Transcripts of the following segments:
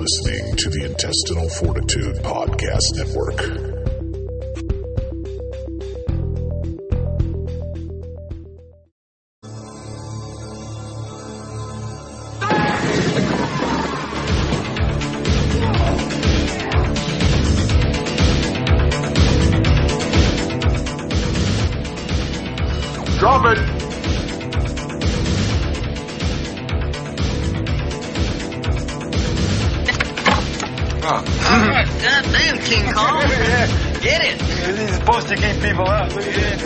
listening to the Intestinal Fortitude Podcast Network. Drop it! God damn, King Kong. Get it. This is supposed to keep people out. Look at this.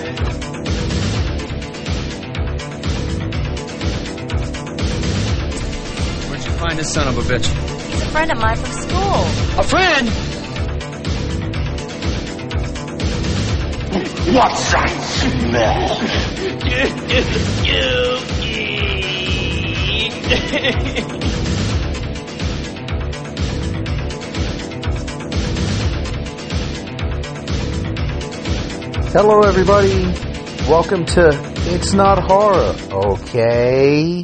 Where'd you find this son of a bitch? He's a friend of mine from school. A friend? What's that smell? Hello, everybody. Welcome to It's Not Horror, okay?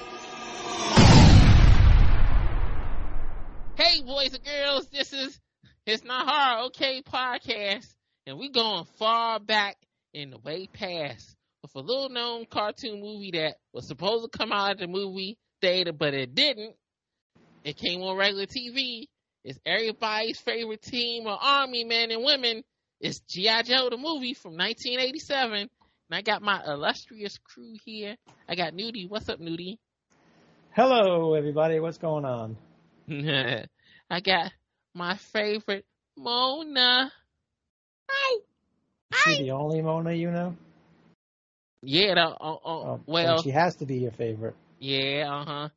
Hey, boys and girls, this is It's Not Horror, okay podcast, and we going far back in the way past with a little-known cartoon movie that was supposed to come out at the movie theater, but it didn't. It came on regular TV. It's everybody's favorite team of army men and women. It's G.I. Joe, the movie from 1987. And I got my illustrious crew here. I got Nudie. What's up, Nudie? Hello, everybody. What's going on? I got my favorite Mona. Hi. Is she the only Mona you know? Yeah, well. She has to be your favorite. Yeah, uh-huh.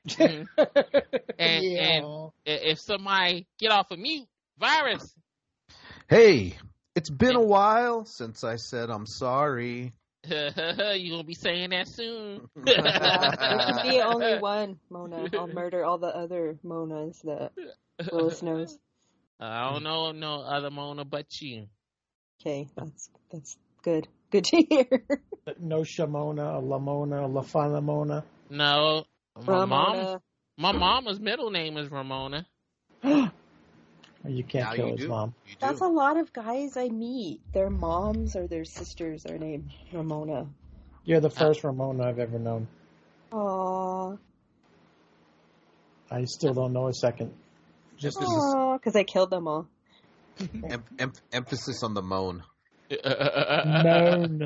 And if somebody get off of mute, Virus. Hey, it's been a while since I said I'm sorry. You gonna be saying that soon. There can be only one Mona. I'll murder all the other Monas that Willis knows. I don't know no other Mona but you. Okay, that's good. Good to hear. No Shamona, a Lamona, a Lafalamona. No. Ramona. My mama's middle name is Ramona. You can't kill his mom. That's a lot of guys I meet. Their moms or their sisters are named Ramona. You're the first Ramona I've ever known. Aww. I still don't know a second. Just because I killed them all. Emphasis on the moan. Moan.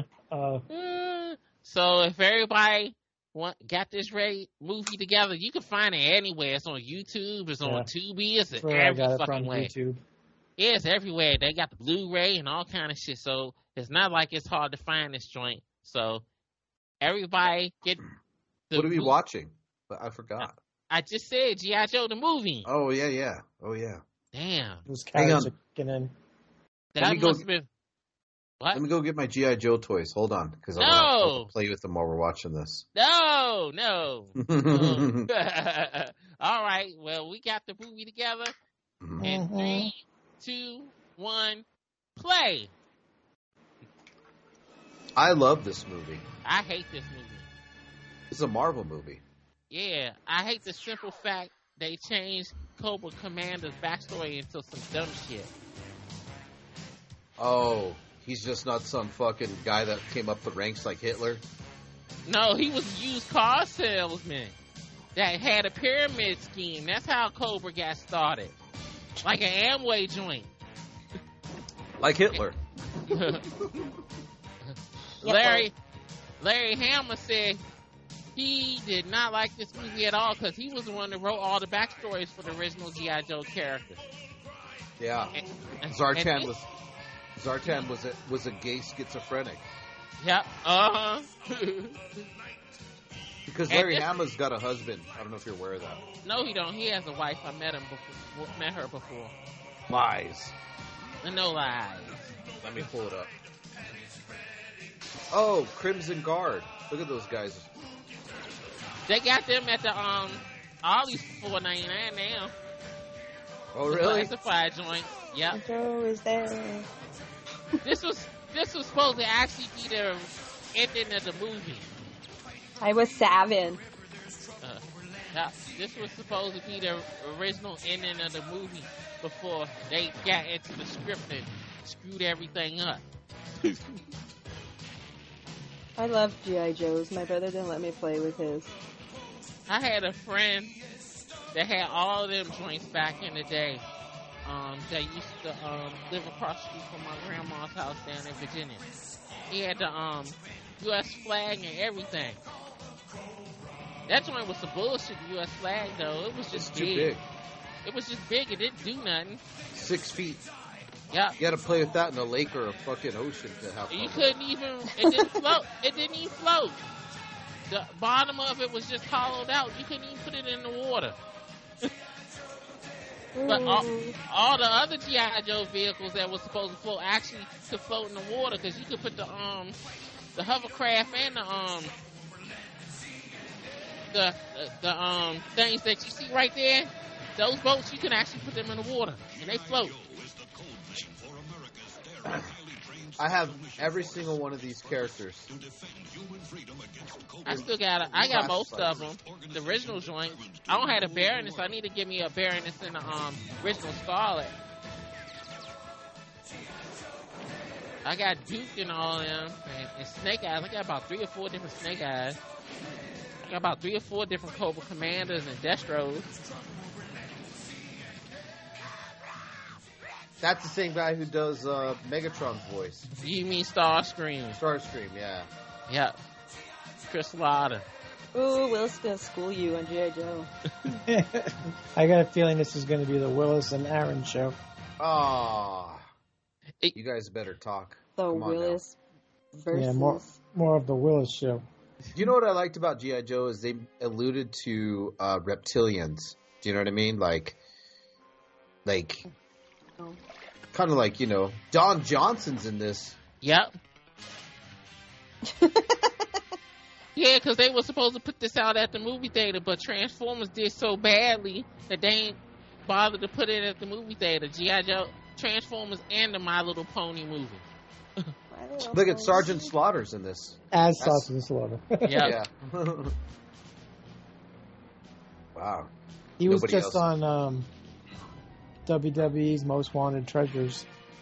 So if everybody got this movie together, you can find it anywhere. It's on YouTube, it's on Tubi, it's every fucking way. YouTube. Yeah, it's everywhere. They got the Blu-ray and all kind of shit, so it's not like it's hard to find this joint. So everybody get the What are we watching? I forgot. I just said G.I. Joe the movie. Oh, yeah. Damn. Hang on. That must have been... What? Let me go get my G.I. Joe toys. Hold on, because I'll play with them while we're watching this. No. All right. Well, we got the movie together. Mm-hmm. In 3, 2, 1, play. I love this movie. I hate this movie. It's a Marvel movie. Yeah, I hate the simple fact they changed Cobra Commander's backstory into some dumb shit. Oh, he's just not some fucking guy that came up the ranks like Hitler? No, he was a used car salesman that had a pyramid scheme. That's how Cobra got started. Like an Amway joint. Like Hitler. Larry Hama said he did not like this movie at all because he was the one that wrote all the backstories for the original G.I. Joe characters. Yeah. Zartan was a gay schizophrenic. Yep. Uh-huh. Because Larry Hama's got a husband. I don't know if you're aware of that. No, he don't. He has a wife. I met her before. Lies. No lies. Let me pull it up. Oh, Crimson Guard. Look at those guys. They got them at the Ollie's $4.99 now. Oh, really? Classified joint. Yep. Joe is there. This was supposed to actually be the ending of the movie. I was Savin. Yeah, this was supposed to be the original ending of the movie before they got into the script and screwed everything up. I love G.I. Joes. My brother didn't let me play with his. I had a friend that had all of them joints back in the day. That used to live across the street from my grandma's house down in Virginia. He had the U.S. flag and everything. That joint was some bullshit, the U.S. flag, though. It was just Too big. It was just big. It didn't do nothing. 6 feet. Yeah. You got to play with that in a lake or a fucking ocean to have fun. You couldn't even. It didn't float. It didn't even float. The bottom of it was just hollowed out. You couldn't even put it in the water. But all the other G.I. Joe vehicles that were supposed to float actually could float in the water because you could put the hovercraft and the things that you see right there. Those boats, you can actually put them in the water and they float. I have every single one of these characters. I got most of them. The original joint. I don't have a Baroness. I need to give me a Baroness in the original Scarlet. I got Duke and all them, and Snake Eyes. I got about 3 or 4 different Snake Eyes. I got about 3 or 4 different Cobra Commanders and Destros. That's the same guy who does Megatron's voice. You mean Starscream? Starscream, yeah. Yep. Chris Lauder. Ooh, Will's gonna school you on G.I. Joe. I got a feeling this is going to be the Willis and Aaron show. Ah, you guys better talk. The Willis versus. Yeah, more of the Willis show. You know what I liked about G.I. Joe is they alluded to reptilians. Do you know what I mean? Like, kind of like, Don Johnson's in this. Yep. Yeah, because they were supposed to put this out at the movie theater, but Transformers did so badly that they ain't bothered to put it at the movie theater. G.I. Joe, Transformers, and the My Little Pony movie. Look at Sergeant Slaughter's in this. As Sergeant Slaughter. Yeah. Wow. He was Nobody just else. on WWE's Most Wanted Treasures.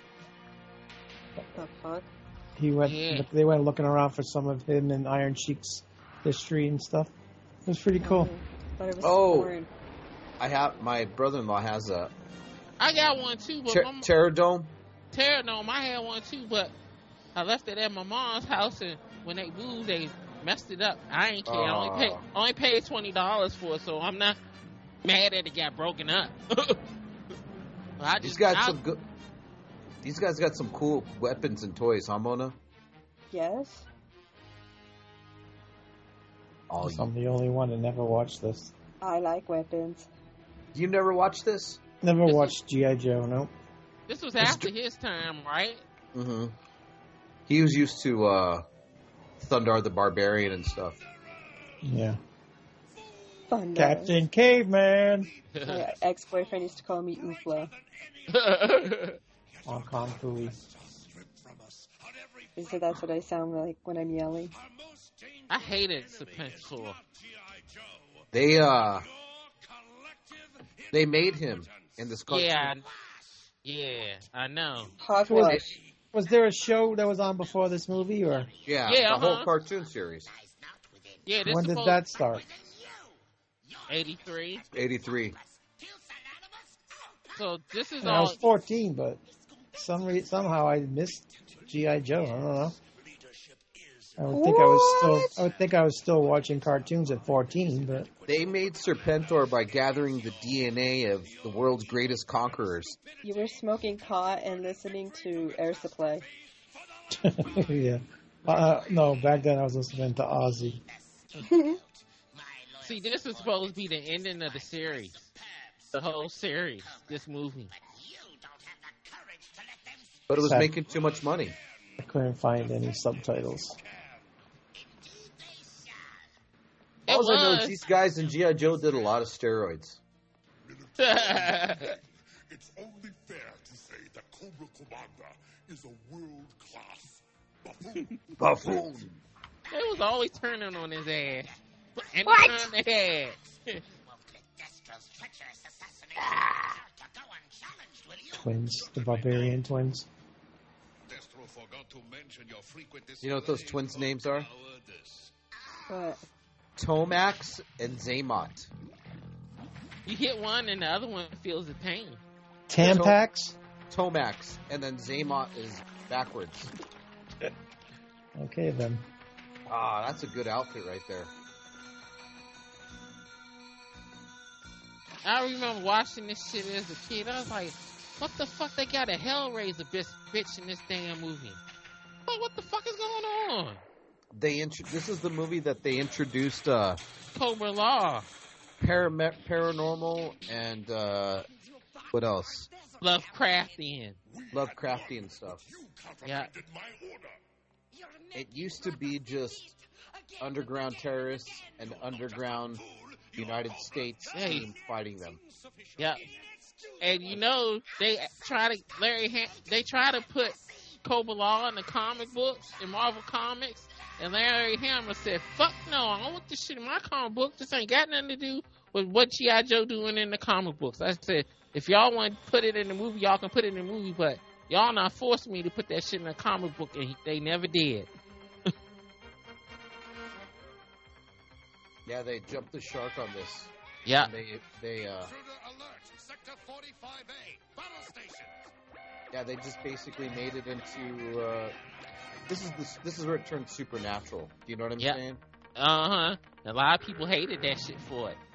The fuck? He went. Yeah. They went looking around for some of him and Iron Sheik's history and stuff. It was pretty cool. Thought it was Oh, my brother-in-law has a I got one too, but Terradome. Terradome, I had one too, but I left it at my mom's house, and when they moved, they messed it up. I ain't care. I only paid $20 for it, so I'm not mad that it got broken up. These guys got some cool weapons and toys, huh, Mona? Yes. I'm the only one that never watched this. I like weapons. You never watched this? Never watched G.I. Joe, no. This was after his time, right? Mm-hmm. He was used to Thundar the Barbarian and stuff. Yeah. Thunder. Captain Caveman. My ex-boyfriend used to call me Oofla. On Kong Fooey. He said that's what I sound like when I'm yelling. I hated Serpentor. They made him in this cartoon. Yeah, I know. Hogwash. Was there a show that was on before this movie, or? Yeah, the whole cartoon series. Yeah, when did that start? 83. 83. So this is I was 14, but somehow I missed G.I. Joe. I don't know. I would think I was still watching cartoons at 14, but they made Serpentor by gathering the DNA of the world's greatest conquerors. You were smoking pot and listening to Air Supply. yeah. No, back then I was listening to Ozzy. See, this is supposed to be the ending of the series. The whole series, this movie. But it was making too much money. I couldn't find any subtitles. All I know is these guys in G.I. Joe did a lot of steroids. It's only fair to say that Cobra Commander is a world-class buffoon. Buffoon. They was always turning on his ass. Anytime they had. Twins, the barbarian twins. You know what those twins' names are? What? Tomax and Zaymot. You hit one and the other one feels the pain. Tampax? Tomax, and then Zaymot is backwards. Okay, then. Ah, that's a good outfit right there. I remember watching this shit as a kid. I was like, what the fuck? They got a Hellraiser bitch in this damn movie. Like, what the fuck is going on? This is the movie that they introduced Cobra Law. Paranormal and what else? Lovecraftian stuff. Yeah. It used to be just underground terrorists and underground United States team fighting them. Yeah. And you know, they try to put Cobra Law in the comic books, in Marvel Comics, and Larry Hama said, fuck no, I don't want this shit in my comic book. This ain't got nothing to do with what G.I. Joe doing in the comic books. I said, if y'all want to put it in the movie, y'all can put it in the movie, but y'all not forcing me to put that shit in the comic book, and they never did. Yeah, they jumped the shark on this. Yeah. They just basically made it into this is where it turned supernatural. Do you know what I'm saying? A lot of people hated that shit for it.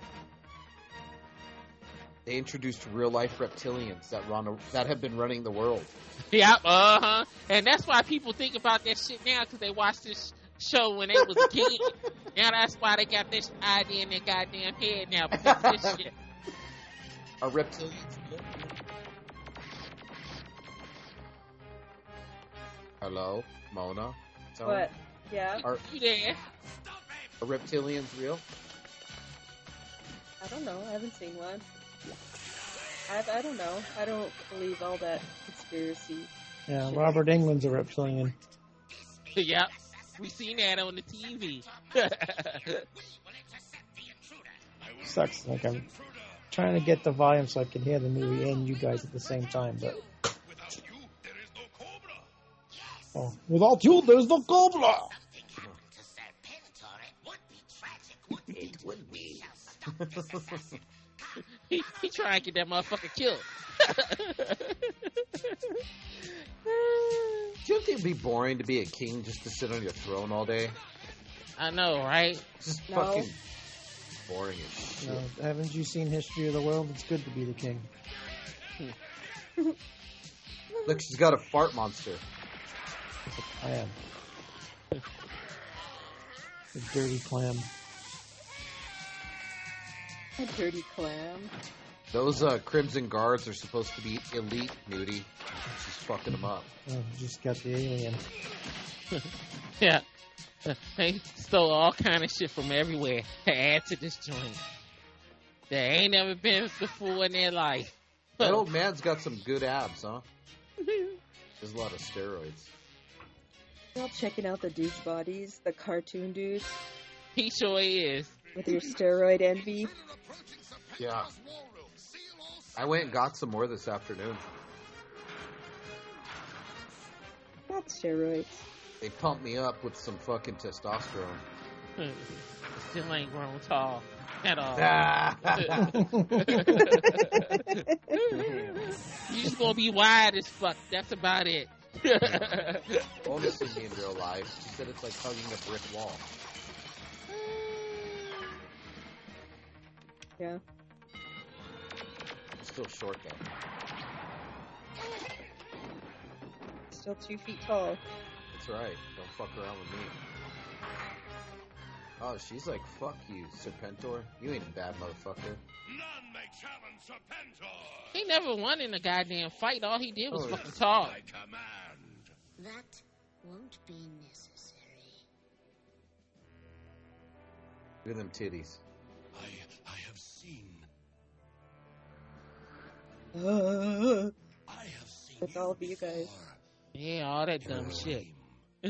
They introduced real life reptilians that have been running the world. Yep, and that's why people think about that shit now, because they watched this show when they was a kid. Now that's why they got this idea in their goddamn head now. Because this shit. Are reptilians real? Hello, Mona? What? Yeah? Are reptilians real? I don't know. I haven't seen one. I don't know. I don't believe all that conspiracy. Yeah, Robert Englund's a reptilian. Yep. We seen that on the TV. Sucks. Like, I'm trying to get the volume so I can hear the movie and you guys at the same time, but... Oh, without you, there's no Cobra! It would be. he trying to get that motherfucker killed. Do you think it'd be boring to be a king just to sit on your throne all day? I know, right? Just fucking boring as shit. No, haven't you seen History of the World? It's good to be the king. Look, she's got a fart monster. I am. The dirty clam. A dirty clam. Those Crimson Guards are supposed to be elite, Nudie. She's fucking them up. Oh, just got the alien. Yeah. They stole all kind of shit from everywhere to add to this joint. They ain't never been before in their life. That old man's got some good abs, huh? There's a lot of steroids. Y'all checking out the dudes' bodies? The cartoon dudes? He sure is. With your steroid envy? Yeah. I went and got some more this afternoon. Not steroids. They pumped me up with some fucking testosterone. Still ain't grown tall at all. You just gonna be wide as fuck. That's about it. Only seen me in real life. She said it's like hugging a brick wall. Yeah. I'm still short though. Still 2 feet tall. That's right. Don't fuck around with me. Oh, she's like, fuck you, Serpentor. You ain't a bad motherfucker. None may challenge Serpentor. He never won in a goddamn fight. All he did was fucking talk. I command. That won't be necessary. Look at them titties. I have seen. I have seen. With all of you guys. Yeah, all that dumb shit. A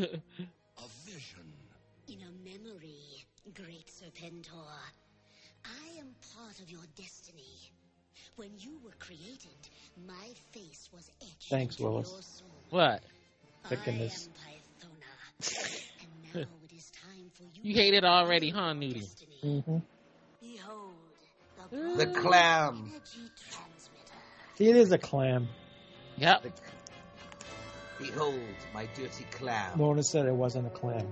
vision. In a memory, great Serpentor. I am part part of your destiny. When you were created, my face was etched Thanks, into Willis. your soul. What? Picking I this. am Pythona. And now it is time for you You hate it already, huh, Nudie? Mm-hmm. Behold, The clam. energy transmitter. See, it is a clam. Yep. Behold, my dirty clam. Mona said it wasn't a clam.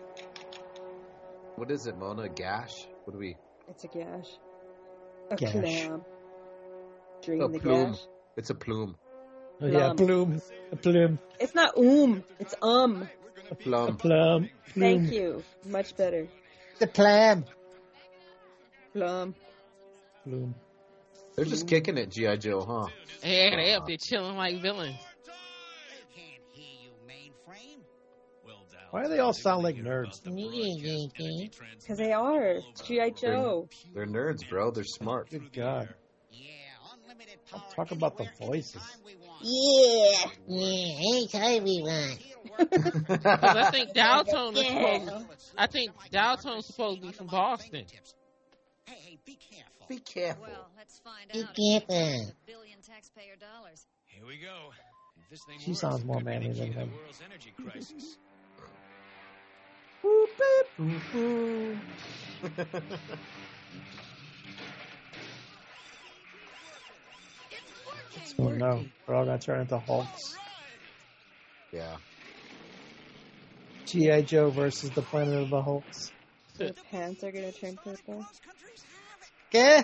What is it, Mona? Gash? What do we... It's a gash. A Gash. clam. Drain A the plume. gash. It's a plume. Oh, yeah, plume. A plume. It's not it's A plum. A plum. Thank you. Much better. The clam. Plum. Plume. They're just kicking it, G.I. Joe, huh? Yeah, they up there chilling like villains. Why do they all sound like nerds? Because they are. It's G.I. Joe. They're nerds, bro. They're smart. Good God. Talk about the voices. Yeah. Anytime we want. Because I think Dalton is supposed to be from Boston. Be careful. Well, let's find Be out. careful. Billion taxpayer dollars. Here we go. If this thing She works, sounds more it could be manly the than key to him. the world's energy crisis. Oh no, we're all gonna turn into Hulks. Yeah. G.I. Joe versus the Planet of the Hulks. Their pants are gonna turn purple. ¿Qué?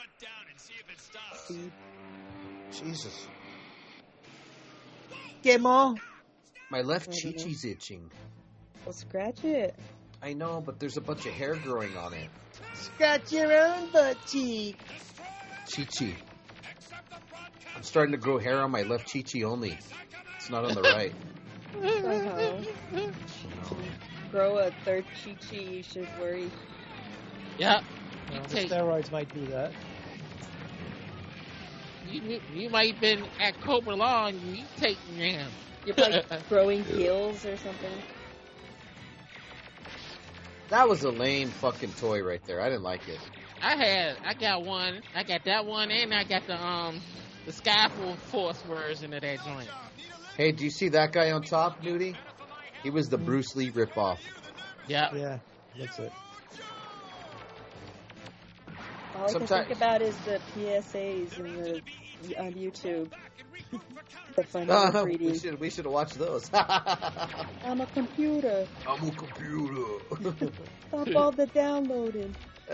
See? Jesus. ¿Qué mo? My left I don't know. chi-chi's itching. Well, scratch it. I know, but there's a bunch of hair growing on it. Scratch your own butt cheek. Chi-chi. I'm starting to grow hair on my left chi-chi only. It's not on the right. Somehow. Grow a third chi-chi, you should worry. Yep. No, the steroids might do that. You might have been at Cobra Law and you take them. You're like growing heels or something. That was a lame fucking toy right there. I didn't like it. I got one. I got that one, and I got the Skyfall Force version of that joint. Hey, do you see that guy on top, Nudie? He was the Bruce Lee ripoff. Yeah. Yeah, that's it. All I can think about is the PSAs on YouTube. The fun reading. We should watch those. I'm a computer. I'm a computer. Stop all the downloading.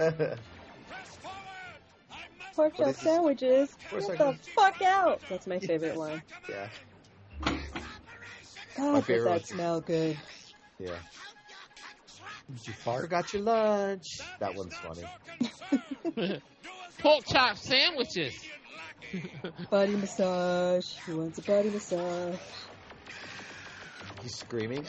Pork chop sandwiches. Get the fuck out. That's my favorite line. Yeah. God, does favorite that one. smell good? Yeah. Did you fart? Forgot your lunch. That one's funny. Pork chop sandwiches. Body massage. Who wants a body massage? He's screaming.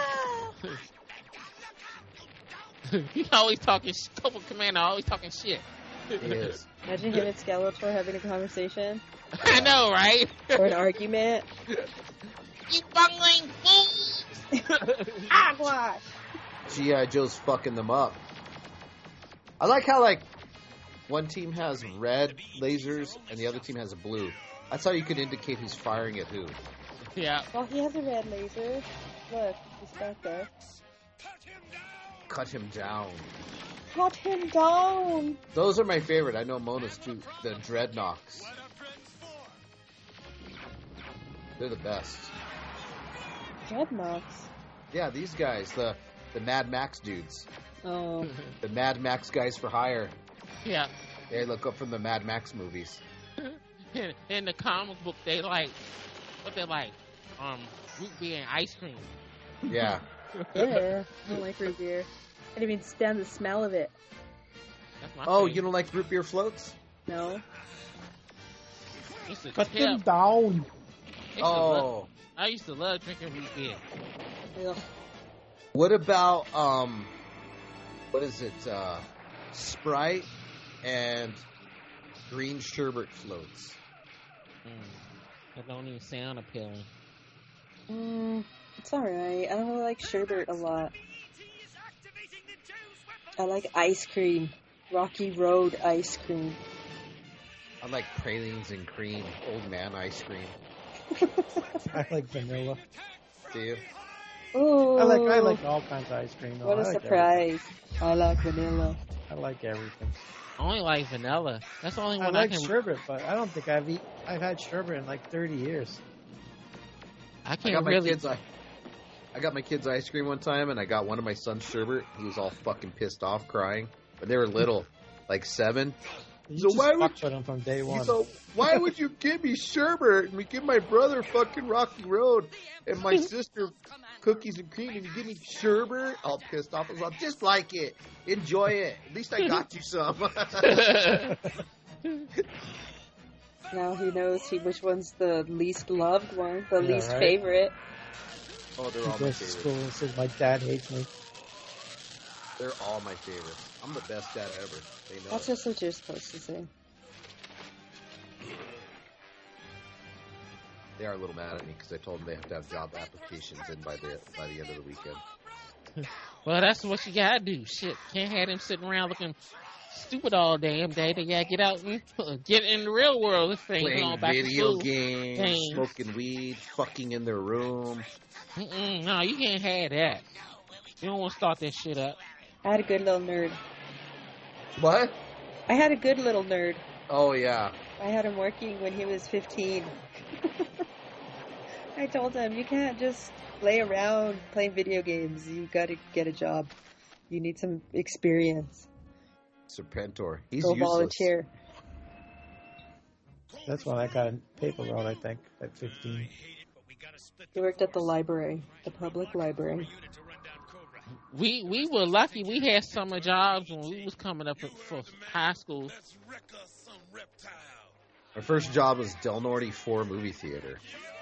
He's always talking. Cobra Commander always talking shit. He is. Imagine him and Skeletor having a conversation. I know, right? Or an argument. You bungling fools! Agua! G.I. Joe's fucking them up. I like how, one team has red lasers and the other team has blue. That's how you can indicate who's firing at who. Yeah. Well, he has a red laser. Look, he's back there. Cut him down. Cut him down! Those are my favorite. I know Mona's too. The Dreadnoks. They're the best. Dreadnoks? Yeah, these guys, the Mad Max dudes. Oh. The Mad Max guys for hire. Yeah. They look up from the Mad Max movies. In the comic book, they like, what they like? Root beer and ice cream. Yeah. Yeah, I don't like root beer. I can't even stand the smell of it. That's my Oh, favorite. you don't like root beer floats? No. Used to Cut tell- them down. I used to love drinking root beer. Ugh. What about, what is it, Sprite and green sherbet floats? That don't even sound appealing. It's alright. I don't really like sherbet a lot. I like ice cream. Rocky Road ice cream. I like pralines and cream, old man ice cream. I like vanilla. Do you? Ooh. I like all kinds of ice cream. Though. What a surprise. I like vanilla. I like everything. I only like vanilla. That's the only one I I like can. sherbet, but I don't think I've had sherbet in like 30 years. I I can't got my really. kids. I got my kids ice cream one time, and I got one of my son's sherbet. He was all fucking pissed off, crying. But they were little, like 7. You So just why would fucked with them from day one? So why would you give me sherbet and we give my brother fucking Rocky Road and my sister cookies and cream and you give me sherbet? All pissed off. I was like, just like it. Enjoy it. At least I got you some. Now he knows which one's the least loved one, the Yeah, least right? favorite. Oh, they're He all my goes to favorites. school and says, my dad hates me. They're all my favorites. I'm the best dad ever. They know That's it. just what you're supposed to say. They are a little mad at me because I told them they have to have job applications in by the end of the weekend. Well, that's what you gotta do. Shit, can't have them sitting around looking stupid all damn day. They gotta get out and get in the real world. This thing Playing going back to video school. games, smoking weed, fucking in their room. No, you can't have that. You don't want to start that shit up. I had a good little nerd. What? I had a good little nerd. Oh, yeah. I had him working when he was 15. I told him, you can't just lay around playing video games. You gotta get a job. You need some experience. Serpentor. He's Go useless. volunteer. That's when I got a paper route, I think, at 15. He worked at the library, the public library. We were lucky. We had summer jobs when we was coming up for high school. My first job was Del Norte 4 movie theater.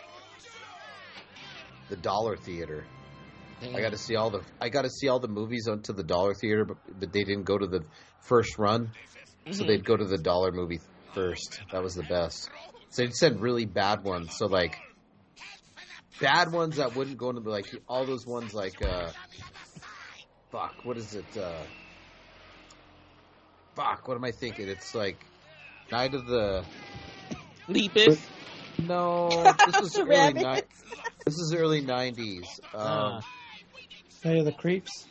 The Dollar Theater. I got to see all the movies onto the Dollar Theater, but they didn't go to the first run, so they'd go to the Dollar movie first. That was the best. So they'd send really bad ones. So like bad ones that wouldn't go into like all those ones like fuck, what is it? Fuck, what am I thinking? It's like Night of the Lepus. No, this was this is early 90s. Night of the Creeps?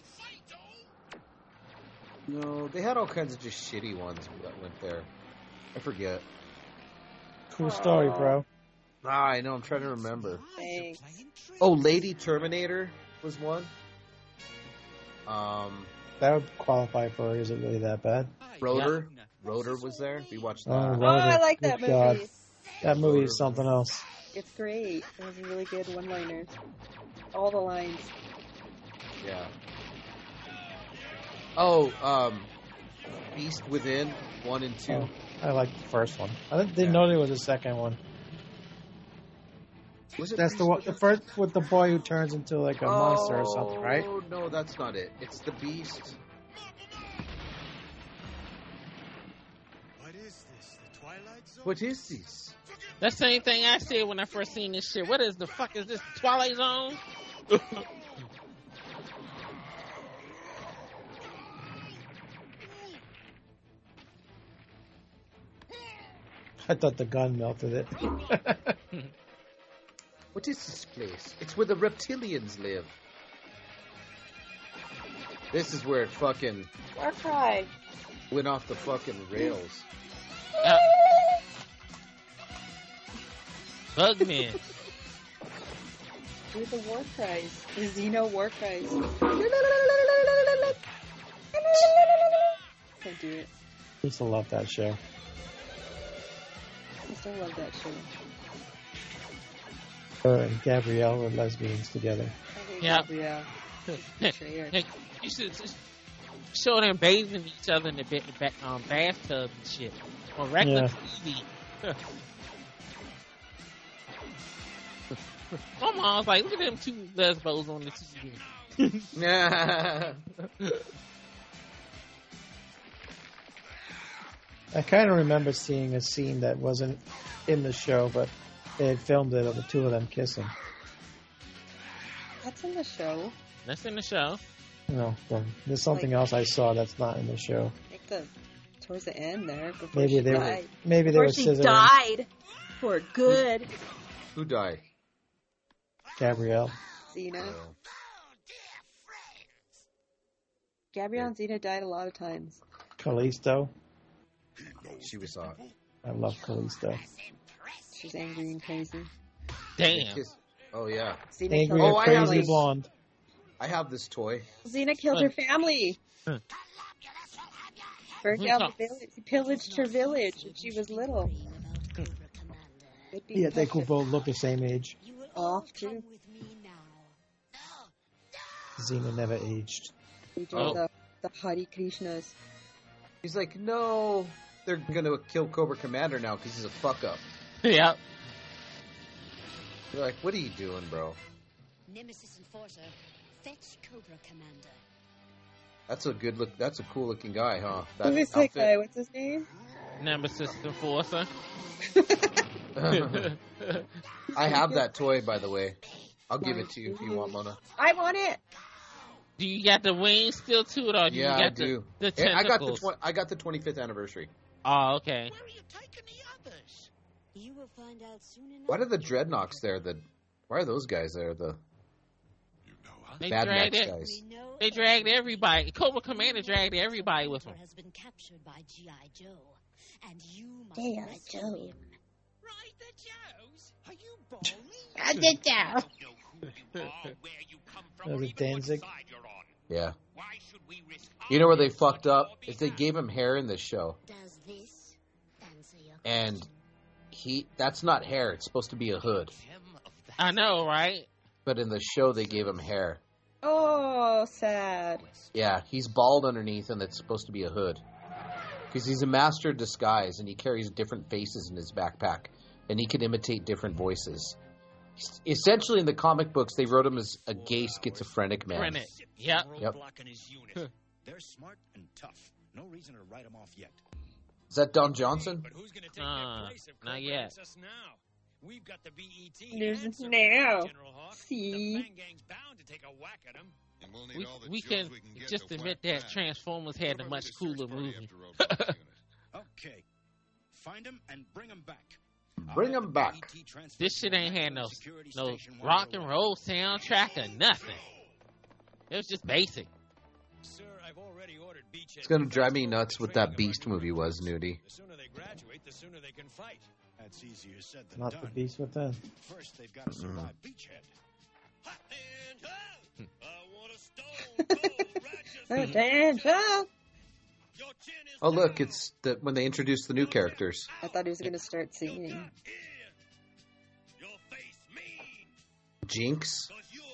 No, they had all kinds of just shitty ones that went there. I forget. Cool story, bro. I know, I'm trying to remember. Thanks. Oh, Lady Terminator was one. That would qualify for, is it really that bad? Rotor. Rotor was there. We watched that. Oh, Oh, I like Good that movie. God. That movie is something else. It's great. It has a really good one-liner. All the lines. Yeah. Oh, Beast Within 1 and 2. Oh, I like the first one. I didn't know there was a second one. Was it That's Beast the one, Within? the first with the boy who turns into like a monster or something, right? Oh, no, that's not it. It's the Beast. What is this? The Twilight Zone? What is this? That's the same thing I said when I first seen this shit. What is the fuck is this? Twilight Zone? I thought the gun melted it. What is this place? It's where the reptilians live. This is where it fucking Warcry. went off the fucking rails. Bugman. Do the war cries. The Xeno war cries. Can't do it. I used to love that show. I still love that show. Her and Gabrielle were lesbians together. Yeah. Yeah. Hey, you should just show them bathing each other in the bathtub and shit on regular TV. My mom was like, "Look at them two lesbos on the TV." I kind of remember seeing a scene that wasn't in the show, but they had filmed it of the two of them kissing. That's in the show. That's in the show. No, there's something else I saw that's not in the show. It towards the end there. Before Maybe she they were. died. Maybe they were Before she scissoring. died for good. Who died? Gabrielle. Xena. Gabrielle and Xena died a lot of times. Callisto. She was hot. I love Callisto. She's angry and crazy. Damn. Oh yeah. Xena Angry killed and her crazy family. blonde. I have this toy. Xena killed her family. Burned down the village. He pillaged her village when she was little. Yeah, they could both look the same age. Off too. Xena never aged. The Hare Krishnas. He's like, no, they're gonna kill Cobra Commander now because he's a fuck up. Yep. They're like, what are you doing, bro? Nemesis Enforcer, fetch Cobra Commander. That's a good look. That's a cool looking guy, huh? Who is that guy? What's his name? Nemesis Enforcer. I have that toy, by the way. I'll give it to you if you want, Mona. I want it. Do you got the wings still to it, or do Yeah, you got I do. the I tentacles? got the 25th anniversary. Oh, okay. You will find out soon enough. Why are the Dreadnoks there? Why are those guys there? The They Bad dragged Max it. guys. They dragged everybody. Cobra Commander dragged everybody with him. Has been captured by G.I. Joe, and you must G.I. rescue Joe. him. Right, the Joes? Are you balling? I did that. Was it Danzig? Yeah. You know where they fucked up? If they gave him hair in this show, Does this answer your and that's not hair. It's supposed to be a hood. I know, right? But in the show, they gave him hair. Oh, sad. Yeah, he's bald underneath, and it's supposed to be a hood. Because he's a master of disguise, and he carries different faces in his backpack, and he can imitate different voices. Essentially, in the comic books, they wrote him as a gay schizophrenic man. Print it. Yep. They're smart and tough. No reason to write them off yet. Is that Don Johnson? But who's going to take their place if not Cobra yet. hits us now? We've got the BET. There's answer, now. General Hawk. See? The Bang Gang's bound to take a whack at him. And we'll need all the We Joes can we get just to admit whack that back. Transformers had a What about much the search cooler party movie. after Robo's unit? Okay. Find him and bring him back. Bring him back. This shit ain't had no rock and roll soundtrack or nothing. It was just basic. Sir, I've already ordered beachhead. It's gonna drive me nuts what that Beast movie was, Nudie. The sooner they graduate, the sooner they can fight. That's easier said than Not done. the beast within. First, they've got to survive beachhead. Hot and I want a stone cold righteous. Oh, look, it's when they introduced the new characters. I thought he was going to start singing. Jinx.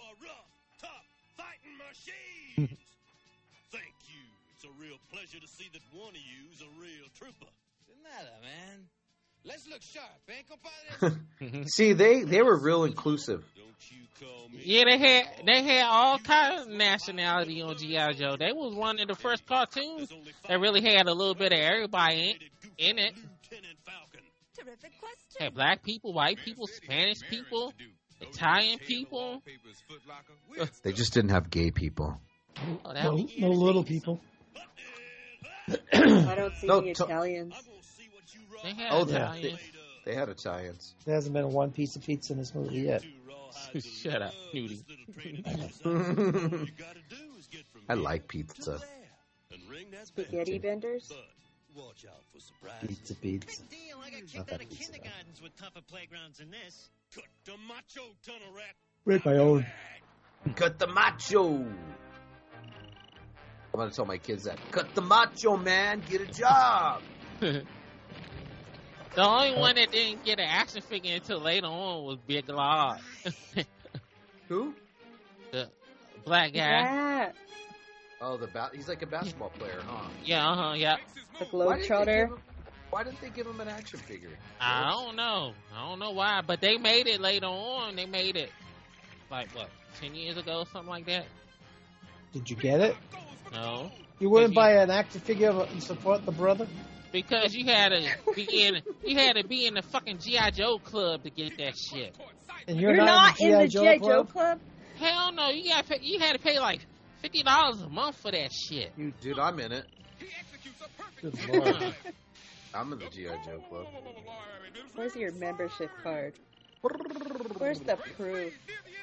Thank you. It's a real pleasure to see that one of you's a real trooper. What's the matter, man? Let's look sharp, eh, compadre? See, they were real inclusive. Yeah, they had all kinds of nationality on G.I. Joe. They was one of the first cartoons that really had a little bit of everybody in it. Terrific question. Had black people, white people, Spanish people, Italian people. They just didn't have gay people. Oh, that No little people. I don't see No, any Italians. they had Oh, Italians. they had Italians. There hasn't been one piece of pizza in this movie yet. Shut up, Nudie. I like pizza. Spaghetti benders? Watch out for surprises. Pizza. Deal, I got Not kicked that out of pizza, though. kindergartens with tougher playgrounds than this. Cut the macho tunnel rat. Break my own. Cut the macho. I'm gonna tell my kids that. Cut the macho, man. Get a job. The only one that didn't get an action figure until later on was Big Lord. Who? The black guy. Yeah. Oh, he's like a basketball player, huh? Yeah, yeah. The Globetrotter. Why didn't they give him an action figure? I don't know. I don't know why, but they made it later on. They made it like what, 10 years ago, something like that. Did you get it? No, You wouldn't buy an action figure and support the brother? because you had to be in the fucking GI Joe club to get that shit. And You're not in the G.I. Joe Club? Club? Hell no, you had to pay like $50 a month for that shit. Dude, I'm in it. Good Lord. I'm in the G.I. Joe club. Where's your membership card? Where's the proof?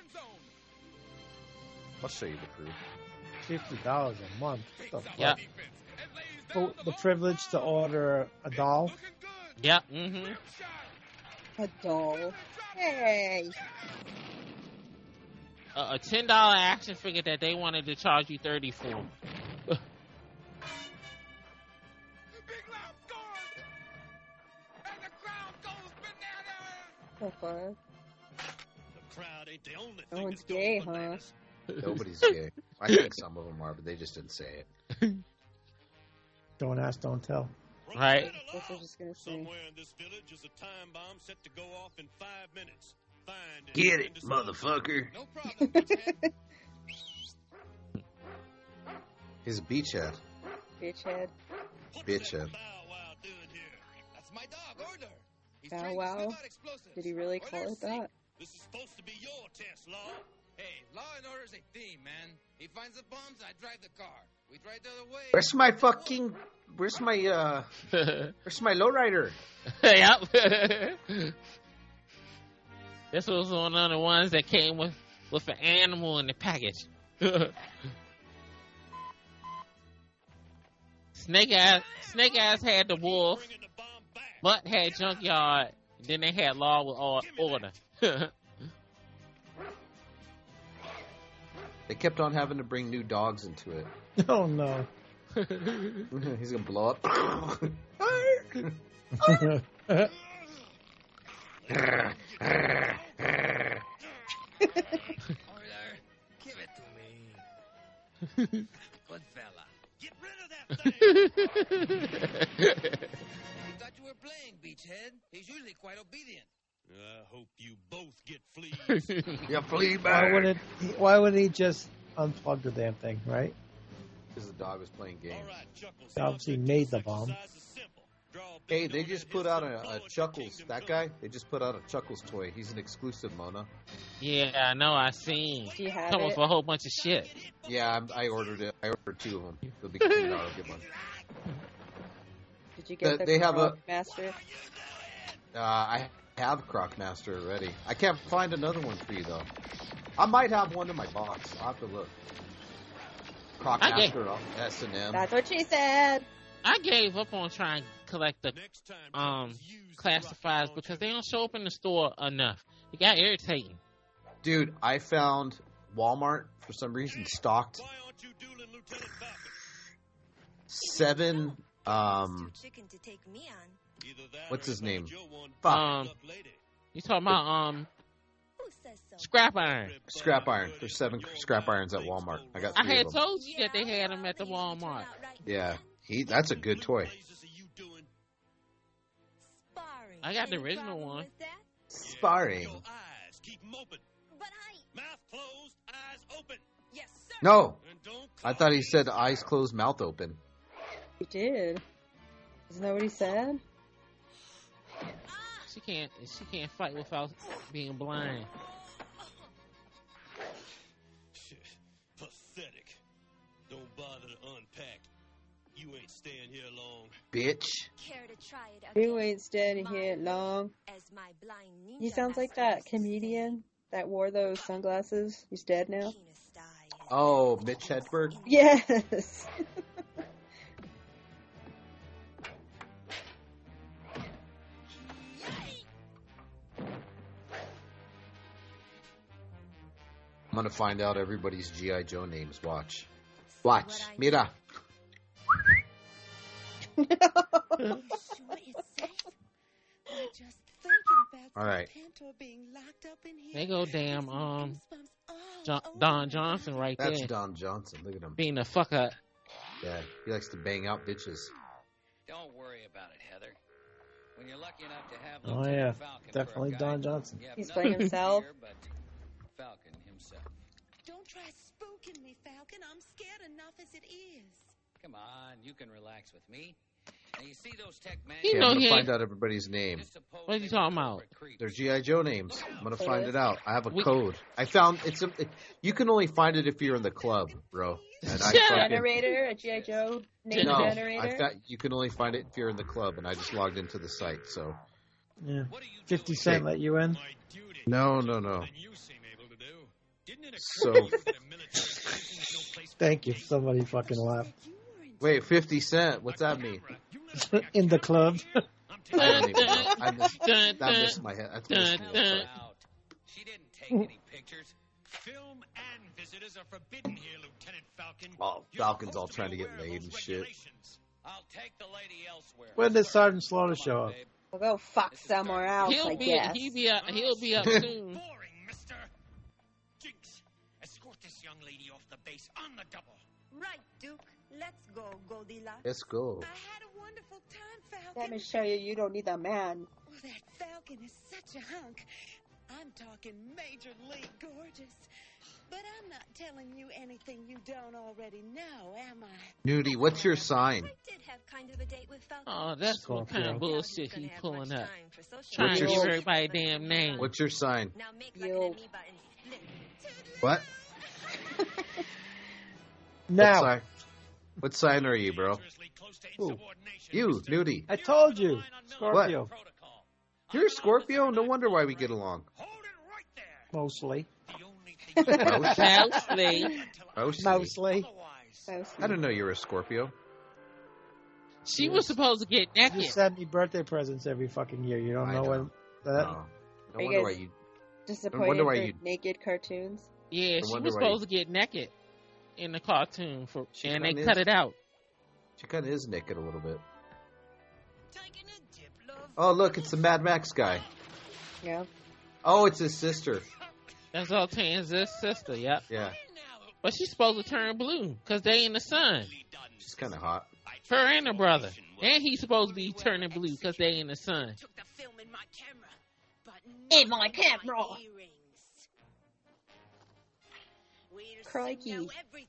I'll show you the proof. $50 a month. What the Yeah. fuck? Oh, the privilege to order a doll. Yeah. Mm-hmm. A doll. Hey. A $10 action figure that they wanted to charge you $30 for. So far. The crowd ain't the only No thing one's that's going gay, huh? bananas. Nobody's gay. I think some of them are, but they just didn't say it. Don't ask, don't tell. Right. That's what I was just gonna say. Somewhere in this village is a time bomb set to go off in 5 minutes. Find Get it, motherfucker. No problem, Beachhead. He's a beachhead. Bitchhead. Bitchhead. That's my dog, Order. He's Bow trying to Wow? sniff out explosives. Did he really call it that? This is supposed to be your test, Law. Hey, Law and Order's a theme, man. He finds the bombs, I drive the car. We drive the other way. Where's my lowrider? Yep. This was one of the ones that came with an animal in the package. Snake Eyes had the wolf. Butt had Junkyard. Then they had Law with Order. They kept on having to bring new dogs into it. Oh no. He's gonna blow up. Order, give it to me. Good fella. Get rid of that thing. We thought you were playing, Beachhead. He's usually quite obedient. I hope you both get fleas. You flea Why wouldn't he just unplug the damn thing, right? Because the dog was playing games. He obviously made the bomb. Hey, they just put out a Chuckles. That guy, they just put out a Chuckles toy. He's an exclusive, Mona. Yeah, I know. I seen. Do you have Come it? with a whole bunch of shit. Yeah, I ordered it. I ordered 2 of them. They'll be $2. Get one. Did you get the They have a- Croc Master? I have Crocmaster already. I can't find another one for you though. I might have one in my box. I'll have to look. Crocmaster, S&M. That's what she said. I gave up on trying to collect the classifieds because they don't show up in the store enough. It got irritating. Dude, I found Walmart for some reason stocked 7 what's his name? Fuck. You talking about scrap iron? Scrap iron. There's 7 scrap irons at Walmart. I got 3 I had of them. told you that they had them at the Walmart. Yeah, that's a good toy. I got the original one. Sparring. Keep them open. Mouth closed, eyes open. Yes, sir. No, I thought he said eyes closed, mouth open. He did. Isn't that what he said? She can't fight without being blind. Pathetic. Don't bother to unpack. You ain't staying here long. Bitch. Care to try it You ain't standing here long. as my blind ninja He sounds like that comedian that wore those sunglasses. He's dead now. Oh, Mitch Hedberg? Yes. I'm gonna find out everybody's G.I. Joe names. Watch. Mira. Alright. They go damn Don Johnson right That's there. Don Johnson. Look at him. Being a fucker. Yeah, he likes to bang out bitches. Don't worry about it, Heather. When you're lucky enough to have Oh Lieutenant yeah, Falcon definitely for a guide, Don Johnson. you have He's nothing playing to himself. fear but Falcon himself. Don't try spooking me, Falcon. I'm scared enough as it is. Come on, you can relax with me. you see those tech man. You Okay, know I'm he gonna ain't. find out everybody's name. What are you talking about? They're G.I. Joe names. I'm gonna find it out. I have a We- code. I found you can only find it if you're in the club, bro. And I Yeah. fucking, Generator, a G.I. Joe name no, generator. I thought you can only find it if you're in the club, and I just logged into the site. So Yeah. 50 Cent let you in? no. So Thank you. Somebody fucking laughed. wait, 50 Cent. What's that mean? In the club. I didn't even know. I missed my head. That's missed me. Out. She didn't take any pictures. Film and visitors are forbidden here, Lieutenant Falcon. Oh, Falcon's all trying to get laid and shit. I'll take the lady elsewhere. When does Sergeant Slaughter show up? We'll go fuck somewhere else, I guess. He'll be up soon. Boring, mister. Jinx, escort this young lady off the base on the double. Right, Duke. Let's go, Goldilocks. Let's go. I had a wonderful time, Falcon. Let me show you, you don't need a man. Oh, that Falcon is such a hunk. I'm talking major league gorgeous. But I'm not telling you anything you don't already know, am I? Nudie, what's your sign? I did have kind of a date with Falcon. Oh, that's what kind of bullshit he pulling up. Trying Trying to to give give everybody a damn name. What's your sign? Now make like Yo. an amoeba and split. What? Now, What sign are you, bro? Who? You, Nudie. I told you. Scorpio. You're a Scorpio? No wonder why we get along. Mostly. Mostly. Mostly. I didn't know you were a Scorpio. She was supposed to get You naked. send me birthday presents every fucking year. You don't I know know. when that. No. Are you wonder guys why you. disappointed why for you- naked cartoons? Yeah, she wonder was why supposed to get naked in the cartoon, and they kinda cut is. it out. She kind of is naked a little bit. Oh, look, it's the Mad Max guy. Yeah. Oh, it's his sister. That's all Tan's sister, yep. Yeah, But she's supposed to turn blue because they in the sun. she's kind of hot. Her and her brother. And he's supposed to be turning blue because they in the sun. In my camera. Crikey.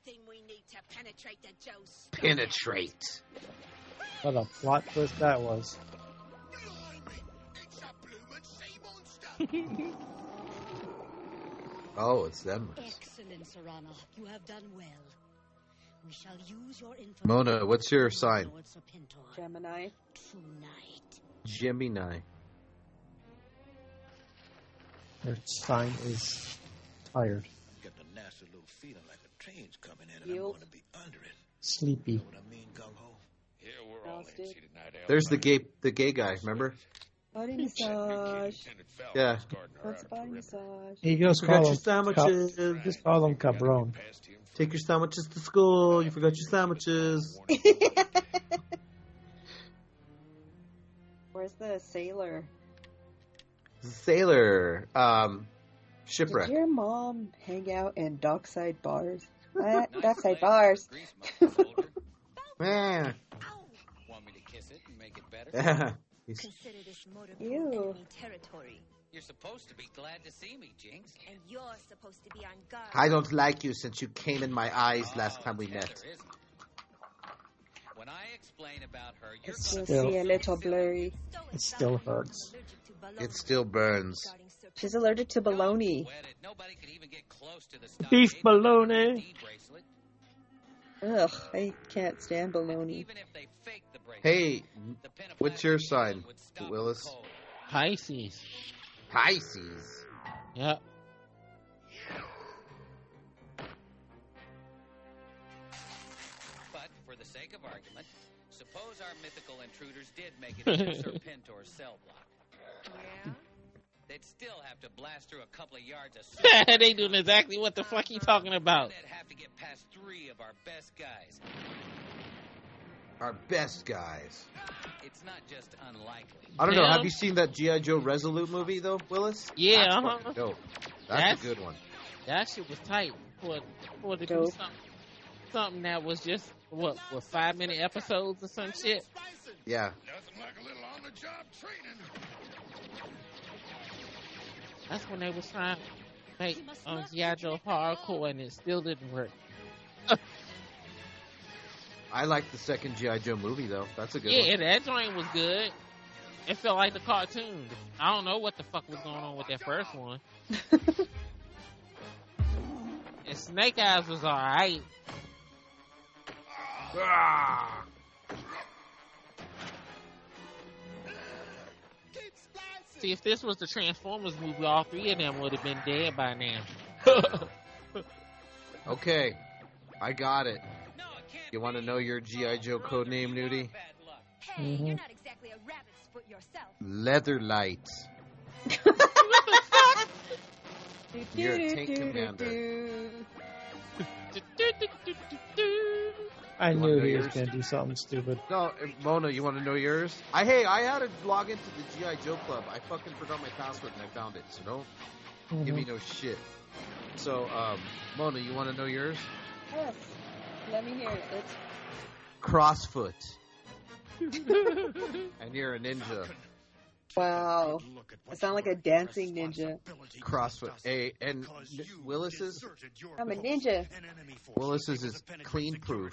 Penetrate. What a plot twist that was. Oh, it's them. Excellent, Serana. You have done well. We shall use your information. Mona, what's your sign? Lord Serpentor Gemini. tonight. Gemini. Her sign is tired, Got the nasty little feeling like a train's coming in and I'm Yup. going to be under it. sleepy. Know what I mean, gung-ho? Yeah, we're all Frosted. antsy tonight, Al. There's the gay guy, remember? Body massage. Yeah. What's body massage? He goes Forgot call your him sandwiches. Just call him Cabron. Take your sandwiches to school. You forgot your sandwiches. Where's the sailor? Sailor. Did Shipwreck. your mom hang out in dockside bars? What? Dockside bars. Man. Want me to kiss it and make it better? Consider this motor Ew. enemy territory. You're supposed to be glad to see me, Jinx. And you're supposed to be on guard. I don't like you since you came in my eyes last time we yeah, met. there isn't. When I explain about her, you're It's gonna just see a little blurry. It still hurts. It still burns. She's allergic to baloney. Nobody could even get close to the stop Beef gate baloney. ID bracelet. Ugh, I can't stand baloney. Even if they fake the bracelet, Hey, the pin of what's plastic your tape sign, would stop Willis? the cold. Pisces. Pisces. Yep. But for the sake of argument, suppose our mythical intruders did make it into Serpentor's cell block. Yeah? They'd still have to blast through a couple of yards of They doing exactly what the fuck he talking about. They'd have to get past 3 of our best guys. Our best guys. It's not just unlikely. I don't know. Yeah. Have you seen that G.I. Joe Resolute movie, though, Willis? Yeah, That's uh-huh. fucking dope. That's That's- a good one. That shit was tight for to do Dope. something that was just what 5-minute episodes or some shit. Yeah. Nothing like a little on-the-job training. That's when they was trying to make G.I. Joe hardcore and it still didn't work. I like the second G.I. Joe movie, though. That's a good Yeah, one. that joint was good. It felt like the cartoon. I don't know what the fuck was going on with that first one. And Snake Eyes was alright. See, if this was the Transformers movie, all three of them would have been dead by now. Okay, I got it. You want to know your G.I. Joe code name, Nudie? Hey, you're not exactly a rabbit's foot yourself. Leatherlight. You're a tank commander. I knew he was going to do something stupid. No, Mona, you want to know yours? I had to log into the G.I. Joe Club. I fucking forgot my password and I found it, so don't give me no shit. So, Mona, you want to know yours? Yes. Let me hear it. It's Crossfoot. And you're a ninja. wow. I sound like a dancing ninja. Crossfoot. And Willis's? I'm a ninja. Willis's is clean proof.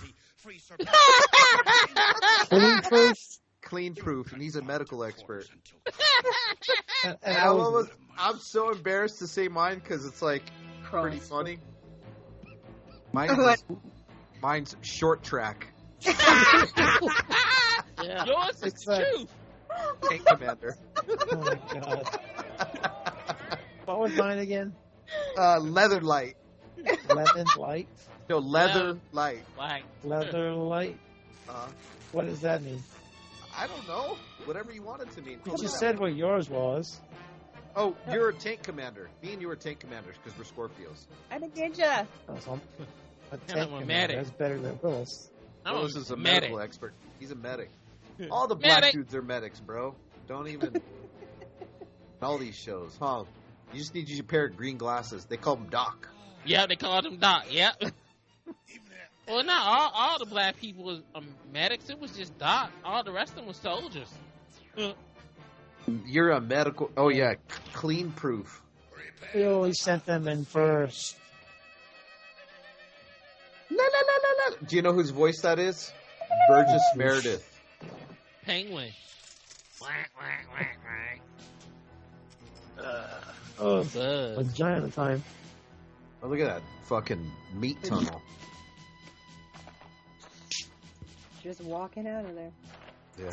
Clean proof? Clean proof, and he's a medical expert. And I'm so embarrassed to say mine because it's like pretty funny. Mine's short track. Yeah. Yours is the truth. Tank commander. Oh my god. What was mine again? Leather light. Lemon light? No, leather light. Leather light? What does that mean? I don't know. Whatever you want it to mean. You just said what yours was. Oh, you're a tank commander. Me and you are tank commanders because we're Scorpios. I'm a ninja. Oh, so a tank I'm a commander. medic. That's better than Willis. Willis is a medic. medical expert. He's a medic. All the black Medic. dudes are medics, bro. Don't even... all these shows, huh? You just need a pair of green glasses. They call them Doc. Yeah, they called him Doc. Yep. Well, not all the black people was medics. It was just Doc. All the rest of them was soldiers. You're a medical... Oh, yeah. Clean proof. We always sent them in first. La, la, la, la, la. Do you know whose voice that is? Burgess Meredith. Penguin. Oh, Buzz. vagina time. Oh, look at that fucking meat tunnel. Just walking out of there. Yeah.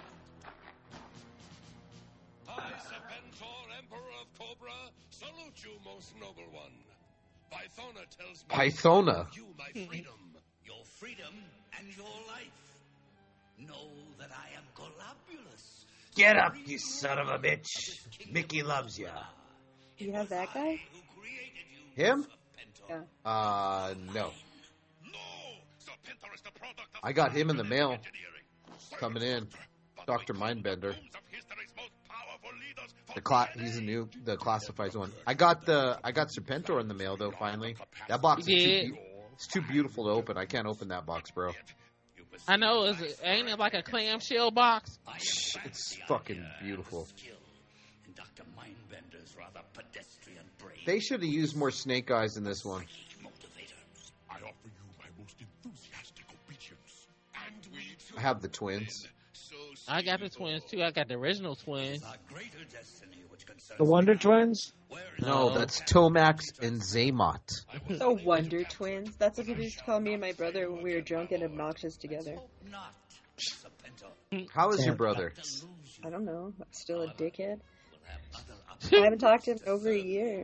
I, Serpentor, Emperor of Cobra, salute you, most noble one. Pythona tells me Pythona? you my freedom. Your freedom and your life. Know that I am Golobulus. Get up, you son of a bitch. Mickey loves ya. You have that guy? Him? Yeah. No. I got him in the mail. Coming in. Dr. Mindbender. He's the classified one. I got Serpentor in the mail though. Finally, that box is it's too beautiful to open. I can't open that box, bro. I know. Ain't it like a clamshell box? It's fucking beautiful. And Dr. Mindbender's rather pedestrian brain. They should have used more Snake Eyes in this one. I offer you my most enthusiastic obedience. And we too I have the twins. I got the twins too. I got the original twins. The Wonder Twins? No, that's Tomax and Zaymot. The Wonder Twins. That's what people used to call me and my brother when we were drunk and obnoxious together. How is your brother? I don't know. I'm still a dickhead. I haven't talked to him in over a year.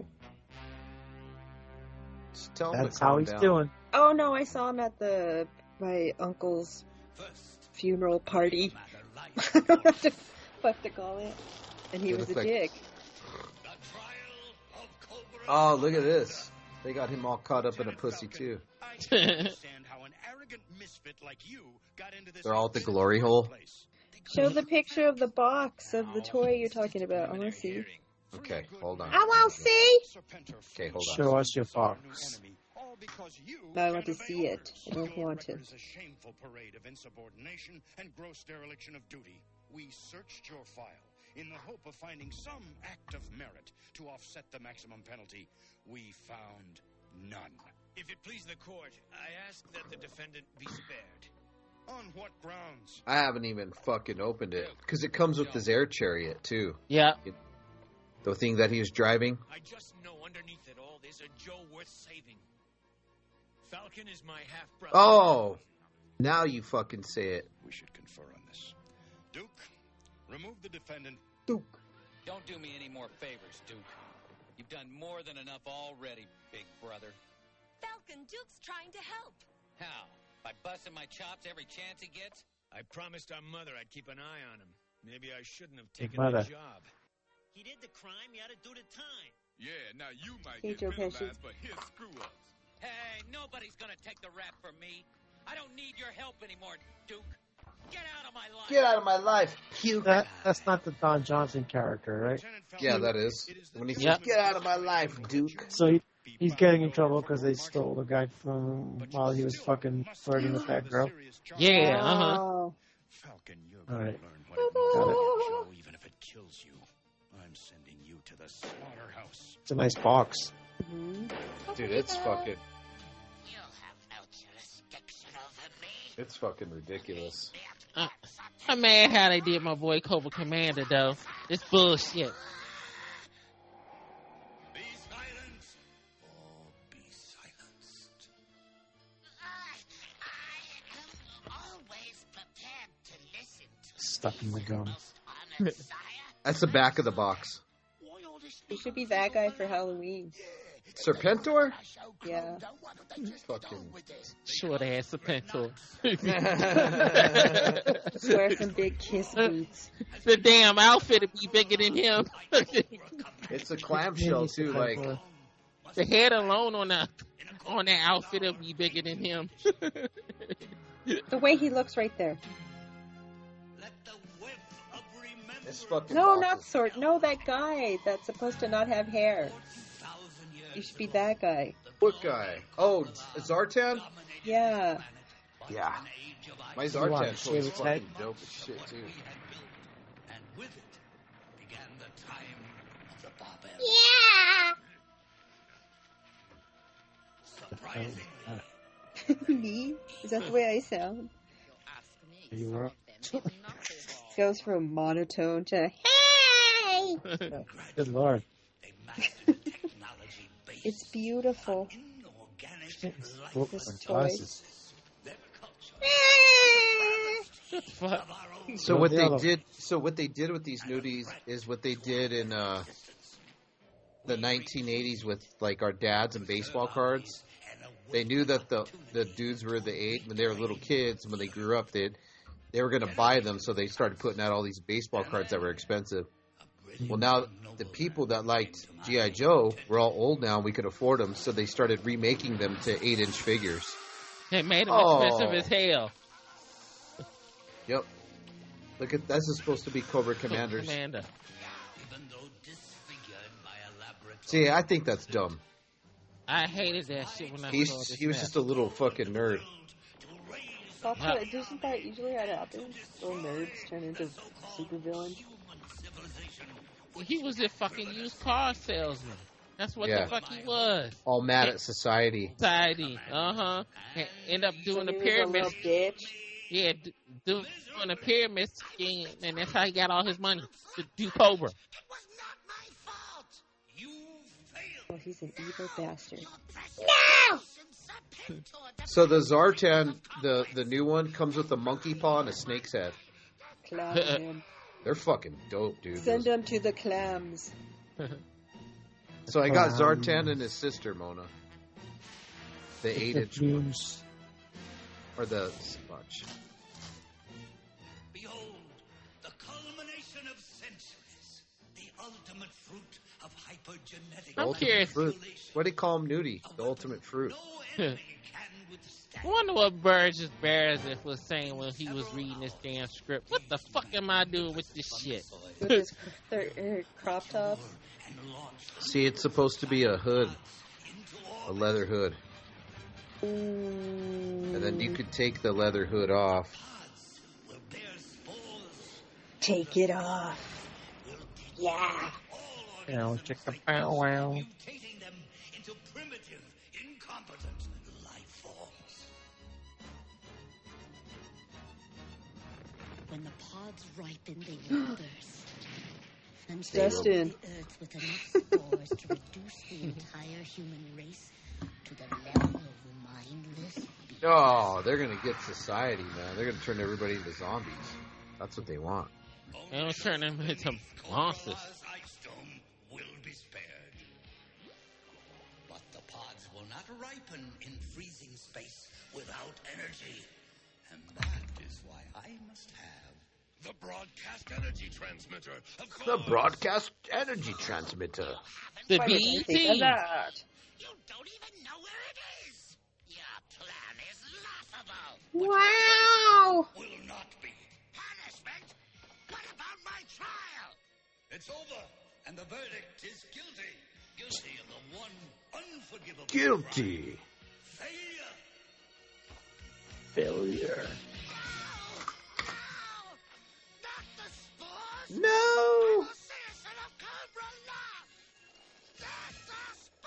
Just tell him That's to calm how he's down. doing. Oh no, I saw him at my uncle's funeral party. I don't know what to call it. And he It was a looks like- dick. Oh, look at this. They got him all caught up in a pussy too. They're all at the glory hole. Show the picture of the box of the toy you're talking about. I want to see. Okay, hold on. I won't see. Okay, hold on. Show us your box. No, I want to see it. I don't want to. A shameful parade of insubordination and gross dereliction of duty. We searched your file in the hope of finding some act of merit to offset the maximum penalty. We found none. If it please the court, I ask that the defendant be spared. On what grounds? I haven't even fucking opened it because it comes with his air chariot too. Yeah. The thing that he was driving. I just know underneath it all there's a Joe worth saving. Falcon is my half-brother. Oh, now you fucking say it. We should confer on this. Duke, remove the defendant. Duke. Don't do me any more favors, Duke. You've done more than enough already, big brother. Falcon, Duke's trying to help. How? By busting my chops every chance he gets? I promised our mother I'd keep an eye on him. Maybe I shouldn't have taken Mother. the job. He did the crime, you had to do the time. Yeah, now you might Hey, get Joe Pesci. penalized for his screw-ups. Hey, nobody's gonna take the rap from me. I don't need your help anymore, Duke. Get out of my life. Get out of my life, Hugh. That's not the Don Johnson character, right? Yeah, that is. When he says, "Get out of my life, Duke." So he's getting in trouble because they stole the guy from while he was fucking flirting with that girl. Yeah, Falcon, you're All right. learn what it means to let Joe, even if it kills you. I'm sending you to the slaughterhouse. It's a nice box. Dude, it's fucking. You have no jurisdiction over me. It's fucking ridiculous. I'm mad how they did my boy Cobra Commander, though. It's bullshit. Be silent, or be silenced. I am always prepared to listen to Stuck in the gum. That's the back of the box. He should be that guy for Halloween. Serpentor? Yeah. Fucking Short ass Serpentor. Wear some big kiss boots. The damn outfit would be bigger than him. It's a clamshell too, like the head alone on that outfit will be bigger than him. The way he looks right there. it's fucking. No, boxes. not Sword. No, that guy that's supposed to not have hair. You should be that guy. What guy? Oh, Zartan? Yeah. Yeah. My You want Zartan to toy shave is its fucking head? dope as shit too. And with it began the time of the barbarian. Surprisingly, Me? Is that the way I sound? You were. Goes from monotone to hey. Good lord. It's beautiful. Book This and toy. glasses. So what they did? So what they did with these nudies is what they did in the 1980s with like our dads and baseball cards. They knew that the dudes were the age when they were little kids. When they grew up, they were going to buy them, so they started putting out all these baseball cards that were expensive. Well, now the people that liked G.I. Joe were all old now, and we could afford them, so they started remaking them to 8-inch figures. They made them expensive as hell. Yep. Look at this is supposed to be Cobra Commanders. Commander. See, I think that's dumb. I hated that shit when I saw this. He was just a little fucking nerd. Isn't that usually how it happens? Little nerds turn into supervillains. He was a fucking used car salesman. That's what the fuck he was. All mad at society. Society. End up doing So a he was a pyramid. little bitch. Yeah, doing a pyramid scheme, and that's how he got all his money to do Cobra. Oh, he's an evil bastard. So the Zartan, the new one, comes with a monkey paw and a snake's head. Clown him. They're fucking dope, dude. Send them to the clams. So I got Zartan and his sister, Mona. The 8-inch ones. Or the watch. behold, the culmination of centuries, the ultimate fruit of hypergenetic. I'm curious. Fruit. What do they call him, Nudie? The ultimate fruit. I wonder what Burgess Beresford was saying when he was reading this damn script. What the fuck am I doing with this shit? With his crop top. See, it's supposed to be a hood. A leather hood. And then you could take the leather hood off. Take it off. Yeah. Now, check the bow wow. Mutating them into primitive, incompetent life forms. when the pods ripen, they will burst. And Justin. the earth with enough spores to reduce the entire human race to the level of mindless. Oh, they're gonna get society, man. They're gonna turn everybody into zombies. That's what they want. They don't turn them into monsters. Ice Dome will be spared. But the pods will not ripen in freezing space without energy. And that is why I must have The broadcast energy transmitter. Of course. The broadcast energy transmitter. The Why would I BET. think of that? You don't even know where it is. Your plan is laughable. Wow! Will not be. Punishment? What about my trial? It's over, and the verdict is guilty. Guilty of the one unforgivable Guilty. crime. Failure. Failure. Not the spores. No. Citizen of Cobra Law. Not the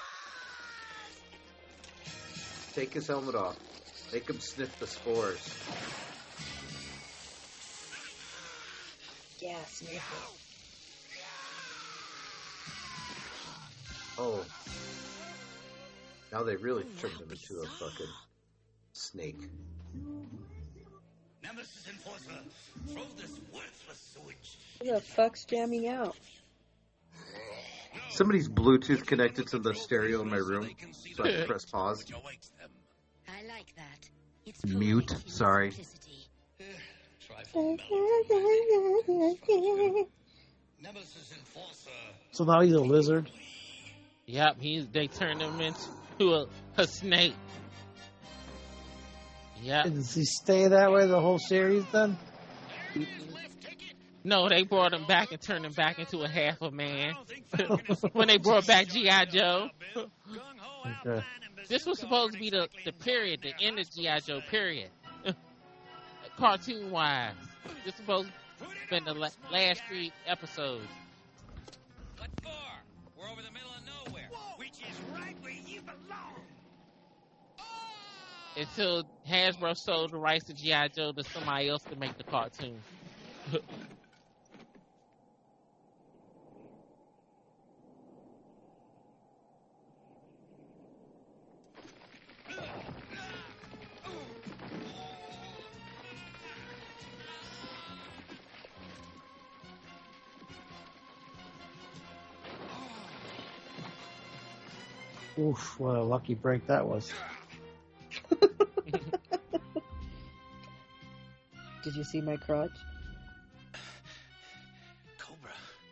spores. Take his helmet off. Make him sniff the spores. Yeah, sniff Oh. Now they really turned him into a fucking snake. Nemesis Enforcer, throw this worthless sewage. it. Who the fuck's jamming out? Somebody's Bluetooth connected to the stereo in my room, so I can press pause. I like that. It's Mute. polite Sorry. simplicity. Nemesis Enforcer. So now he's a lizard. Yep, they turned him into a snake. Yep. Does he stay that way the whole series then? No, they brought him back and turned him back into a half a man. When they brought back G.I. Joe. Okay. This was supposed to be the period, the end of G.I. Joe period. Cartoon-wise. This was supposed to have been the last 3 episodes. What for? We're over the middle of nowhere. Which is right where you belong. Until Hasbro sold the rights to G.I. Joe to somebody else to make the cartoon. Oof, what a lucky break that was. Did you see my crotch? Cobra.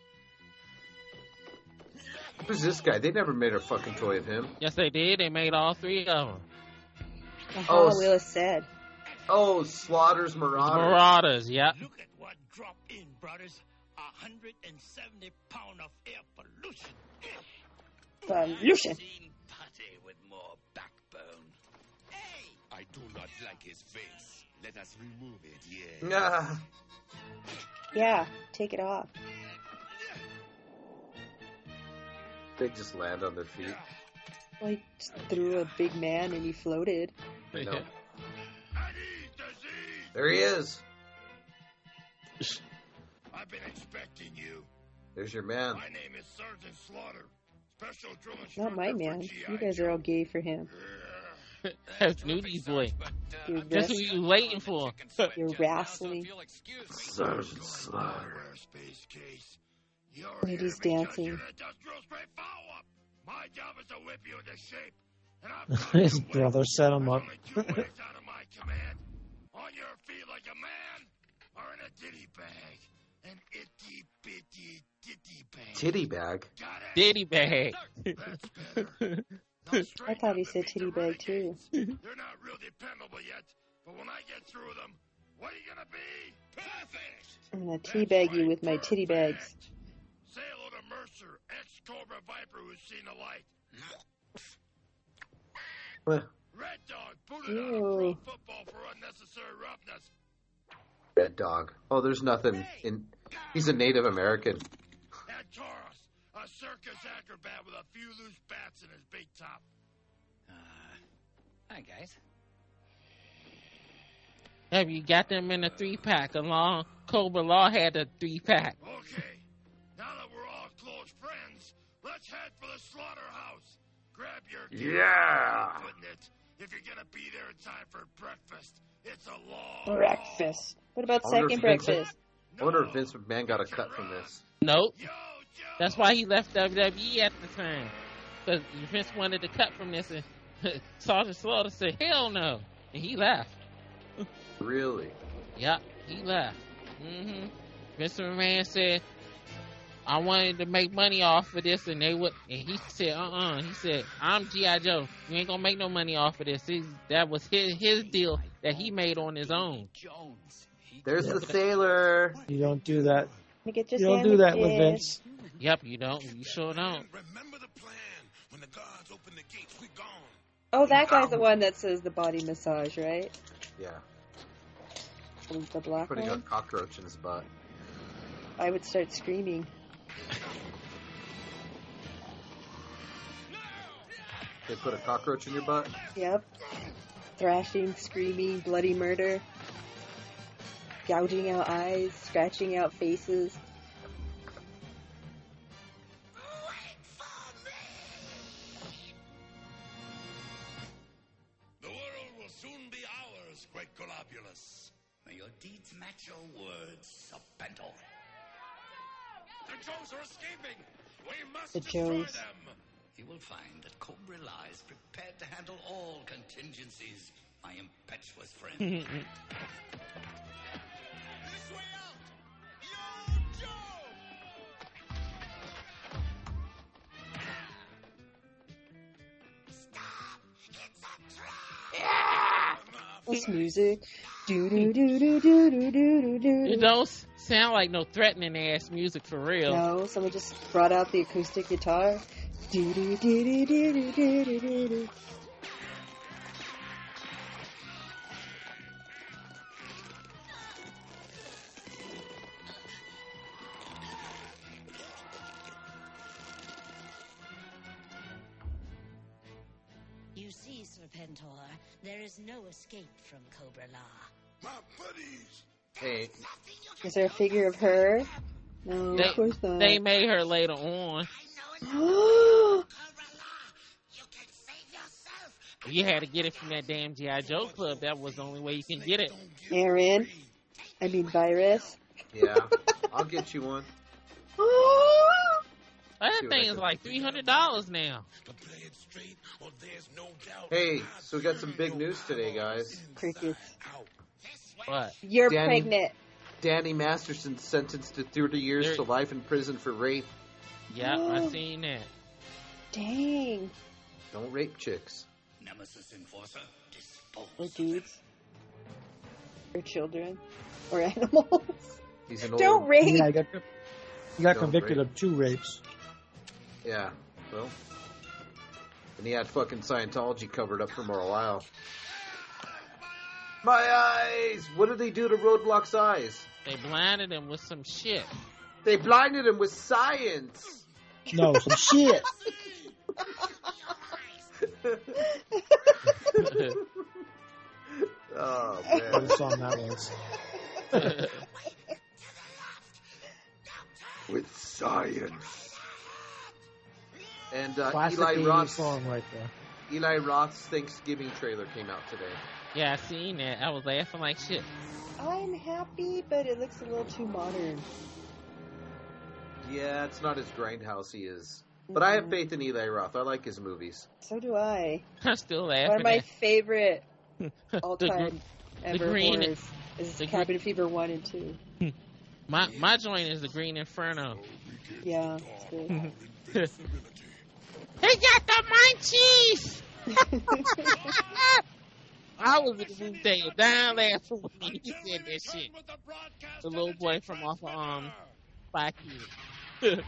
Who's this guy? They never made a fucking toy of him. Yes, they did. They made all 3 of them. Oh, Willis said. Oh, Slaughter's Marauders. Marauders, yep. Look at what dropped in, brothers. 170 pounds of air pollution. Pollution. Seen Putty with more backbone. Hey! I do not like his face. Let us remove it, yeah. Nah. Yeah, take it off. They just land on their feet. Well, he just threw a big man and he floated. I know. There he is. I've been expecting you. There's your man. My name is Sergeant Slaughter. Special drill Not my instructor man. for G.I. You guys are all gay for him. That's Nudie's boy. You're That's who you waiting for. You're wrestling. Sergeant Slaughter. Nudie's dancing. My job is to whip you into shape. And His brother set him up. out of my command. On your feet like a man, or in a ditty bag. An itty bitty ditty bag. Titty bag. Diddy bag. I thought he said titty bag too. They're not real dependable yet, but when I get through them, what are you gonna be? Perfect. I'm gonna teabag you with my titty bags. Say hello to Mercer, ex-Cobra Viper, who's seen the light. Red Dog, booted out of pro football for unnecessary roughness. Red Dog. Oh, there's nothing in. He's a Native American. And Taurus, a circus acrobat with a few loose bats in his big top. Hi, guys. Have you got them in a 3-pack along? Cobra Law had a 3-pack. Okay, now that we're all close friends, let's head for the slaughterhouse. Grab your gear and equipment if you're gonna be there in time for breakfast. It's a long Breakfast. What about second breakfast? I wonder if Vince McMahon got a cut from this. Nope. That's why he left WWE at the time. Because Vince wanted to cut from this, and Sergeant Slaughter said, hell no. And he left. Really? Yep, he left. Vince McMahon said, I wanted to make money off of this, and he said, He said, I'm G.I. Joe. You ain't gonna make no money off of this. That was his deal that he made on his own. There's the sailor. You don't do that. You get your You don't do that with Vince. Yep, you don't. You sure don't. Oh, that guy's the one that says the body massage, right? Yeah. The black Putting a one? cockroach in his butt. I would start screaming. They put a cockroach in your butt? Yep. Thrashing, screaming, bloody murder. Gouging out eyes, scratching out faces. The world will soon be ours, great Globulus. May your deeds match your words, Serpentor. The Joes are escaping. We must The destroy Joes. them. You will find that Cobra La is prepared to handle all contingencies, my impetuous friend. This way out. Yo, Joe. This music. Do do do do do do do do. It don't sound like no threatening ass music for real. No, someone just brought out the acoustic guitar. Do do do do do do do do do do. You see, Serpentor, there is no escape from Cobra La. My buddies. Hey, Is there a figure of her? No, of course not. They made her later on. You had to get it from that damn G.I. Joe club. That was the only way you can get it. Aaron. I mean, Virus. yeah. I'll get you one. That See what thing I is can- like $300 now. Hey, so we got some big news today, guys. Crickets. What? You're Danny- pregnant. Danny Masterson sentenced to 30 years There- to life in prison for rape. Yeah, I seen that. Dang. Don't rape chicks. Nemesis Enforcer, dispose. Or dudes. Or children. Or animals. He's an Don't old... rape. Yeah, he got Don't convicted rape. of 2 rapes. Yeah, well. And he had fucking Scientology covered up for a while. My eyes! What did they do to Roadblock's eyes? They blinded him with some shit. They blinded him with science! No, some shit. Oh, What man. a song that was. With science. And Classic Eli 80s Roth's song right there. Eli Roth's Thanksgiving trailer came out today. Yeah, I seen that. I was laughing like shit. I'm happy, but it looks a little too modern. Yeah, it's not as grindhousey as... But I have faith in Eli Roth. I like his movies. So do I. I'm still laughing. One of my at favorite the all-time ever green- horrors is the Cabin Fever 1 and 2. My joint is the Green Inferno. Yeah, it's good. He got the munchies! I was in the movie theater down laughing when he said that shit. The little boy from off of Spy Kids.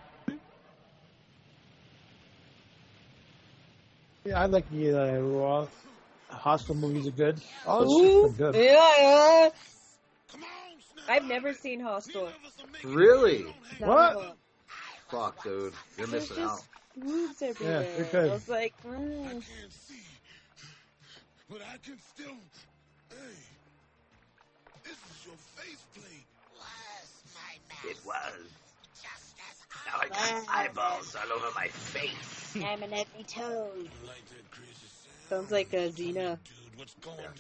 Yeah, I like the Roth. Hostile movies are good. All this Ooh, shit's been good. yeah. I've never seen Hostel. Really? What? No. Fuck, dude. You're There's missing out. just boobs everywhere. Yeah, they're good. I was like, But I can still. Hey. This is your faceplate. It was. Now I got eyeballs all over my face. I'm an every toad. Sounds like a Xena. What's going down?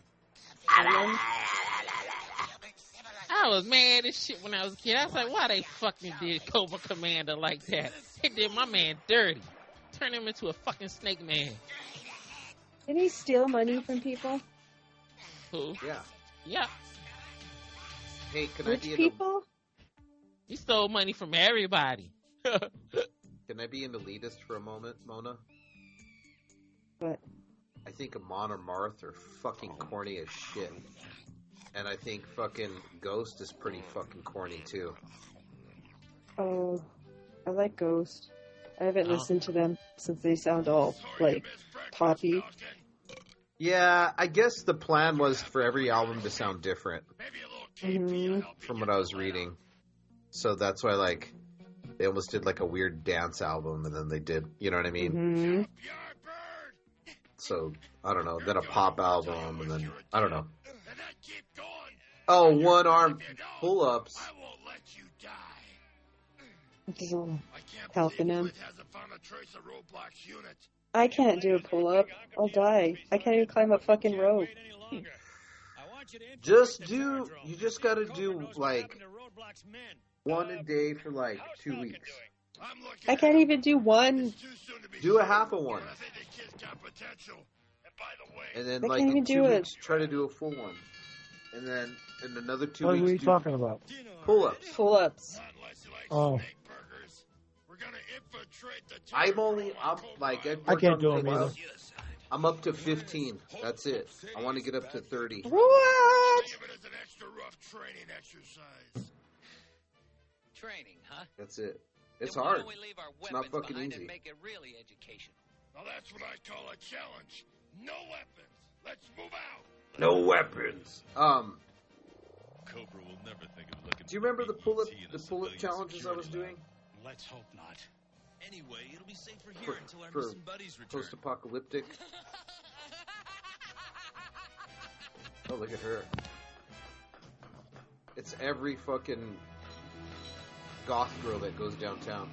I was mad as shit when I was a kid. I was like, why they fucking did Cobra Commander like that? They did my man dirty. Turned him into a fucking snake man. Did he steal money from people? Who? Yeah. Yeah. Hey, can Rich I be people? He stole money from everybody. Can I be an elitist for a moment, Mona? What? I think Amon or Marth are fucking corny as shit. And I think fucking Ghost is pretty fucking corny too. Oh, I like Ghost. I haven't listened to them since they sound all, like, poppy. Yeah, I guess the plan was for every album to sound different. Mm-hmm. From what I was reading. So that's why, like, they almost did, like, a weird dance album, and then they did, you know what I mean? Mm-hmm. So, I don't know, then a pop album, and then, I don't know. Oh, one-arm pull-ups. Helping him. I can't do a pull-up. I'll die. I can't even climb a fucking rope. You just gotta do, like, one a day for, like, 2 weeks. I can't even do one. Do a half of one. And then, I like, can't in even 2 do it. weeks, try to do a full one. And then, in another 2 What weeks, are you do talking about? pull-ups. Pull-ups. Oh, I'm like, I can't do them either. I'm up to 15. That's it. I want to get up to 30. What? Training, huh? That's it. It's Then why hard. don't we leave our It's not weapons fucking behind easy. and make it really educational? Now that's what I call a challenge. No weapons. Let's move out. No weapons. Cobra will never think of looking. Do you remember the pull-up challenges I was doing? Let's hope not. Anyway, it'll be safer here For, until our for missing buddies return. post-apocalyptic. Oh, look at her. It's every fucking goth girl that goes downtown.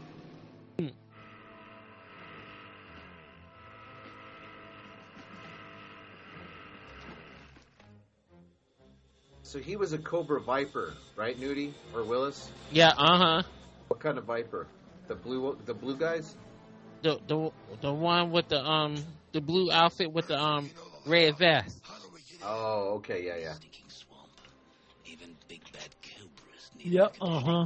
So he was a Cobra Viper, right, Nudie or Willis? Yeah, uh-huh. What kind of Viper? The blue guys? The one with the blue outfit with the red vest. Oh, okay, yeah. Yep, uh-huh.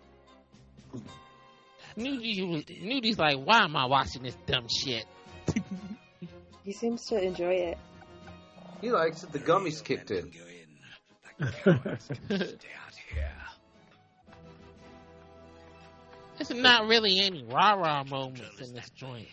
Nudie's like, why am I watching this dumb shit? He seems to enjoy it. He likes it. The gummies kicked in. There's not really any rah-rah moments in this joint.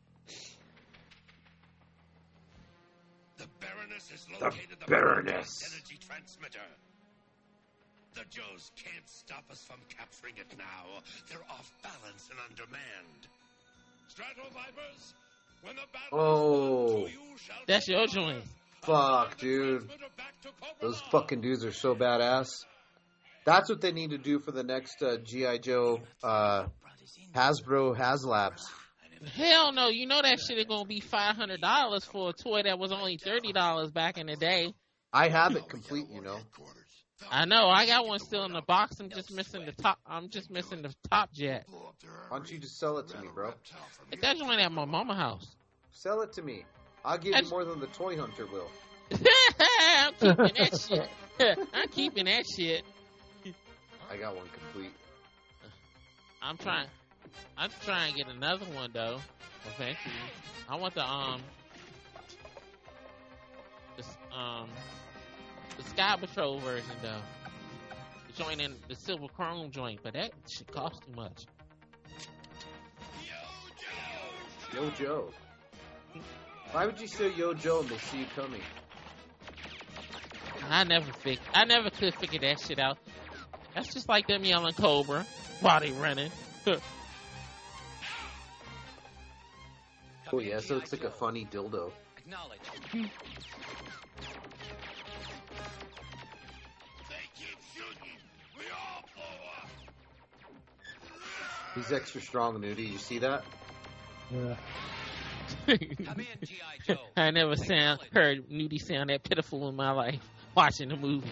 The Baroness is The located Baroness. energy transmitter. The Joes can't stop us from capturing it now. They're off balance and on demand. Strato Vipers, when the battle Oh, That's your joint. fuck, dude. Those fucking dudes are so badass. That's what they need to do for the next G.I. Joe Hasbro HasLabs. Hell no, you know that shit is gonna be $500 for a toy that was only $30 back in the day. I have it complete, you know. I know, I got one still in the box. I'm just missing the top jet. Why don't you just sell it to me, bro? That joint at my mama house. Sell it to me. I'll give you more than the Toy Hunter will. I'm keeping that shit. I'm keeping that shit. I got one complete. I'm trying to get another one though. Eventually, I want the Sky Patrol version though. The joint in the silver chrome joint, but that shit costs too much. Yo Joe. Why would you say Yo Joe and they see you coming? I never could figure that shit out. That's just like them yelling Cobra while they running. Oh yeah, so it's like a funny dildo. Acknowledge. He's extra strong, Nudie. You see that? Yeah. I never heard Nudie sound that pitiful in my life watching the movie.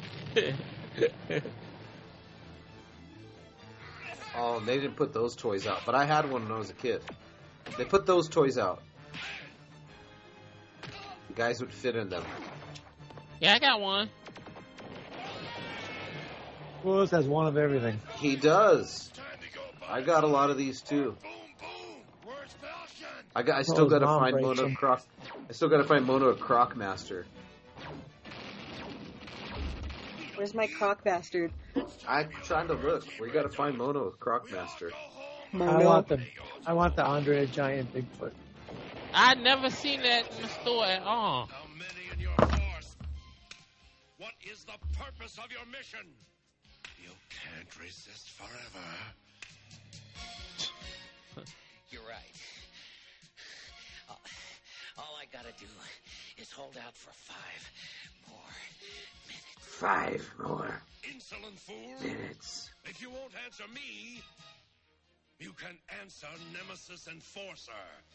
Oh, they didn't put those toys out, but I had one when I was a kid. They put those toys out. The guys would fit in them. Yeah, I got one. Willis has one of everything. He does. I got a lot of these too. I still got to find Mono Croc. I still got to find Mono Croc Master. Where's my Croc bastard? I'm trying to look. We got to find Mono Croc Master. Mono. I want the Andre the Giant Bigfoot. I never seen that in the store at all. How many in your force? What is the purpose of your mission? You can't resist forever. You're right. All I gotta do is hold out for 5 more minutes. 5 more Insolent fool. minutes. If you won't answer me, you can answer Nemesis Enforcer.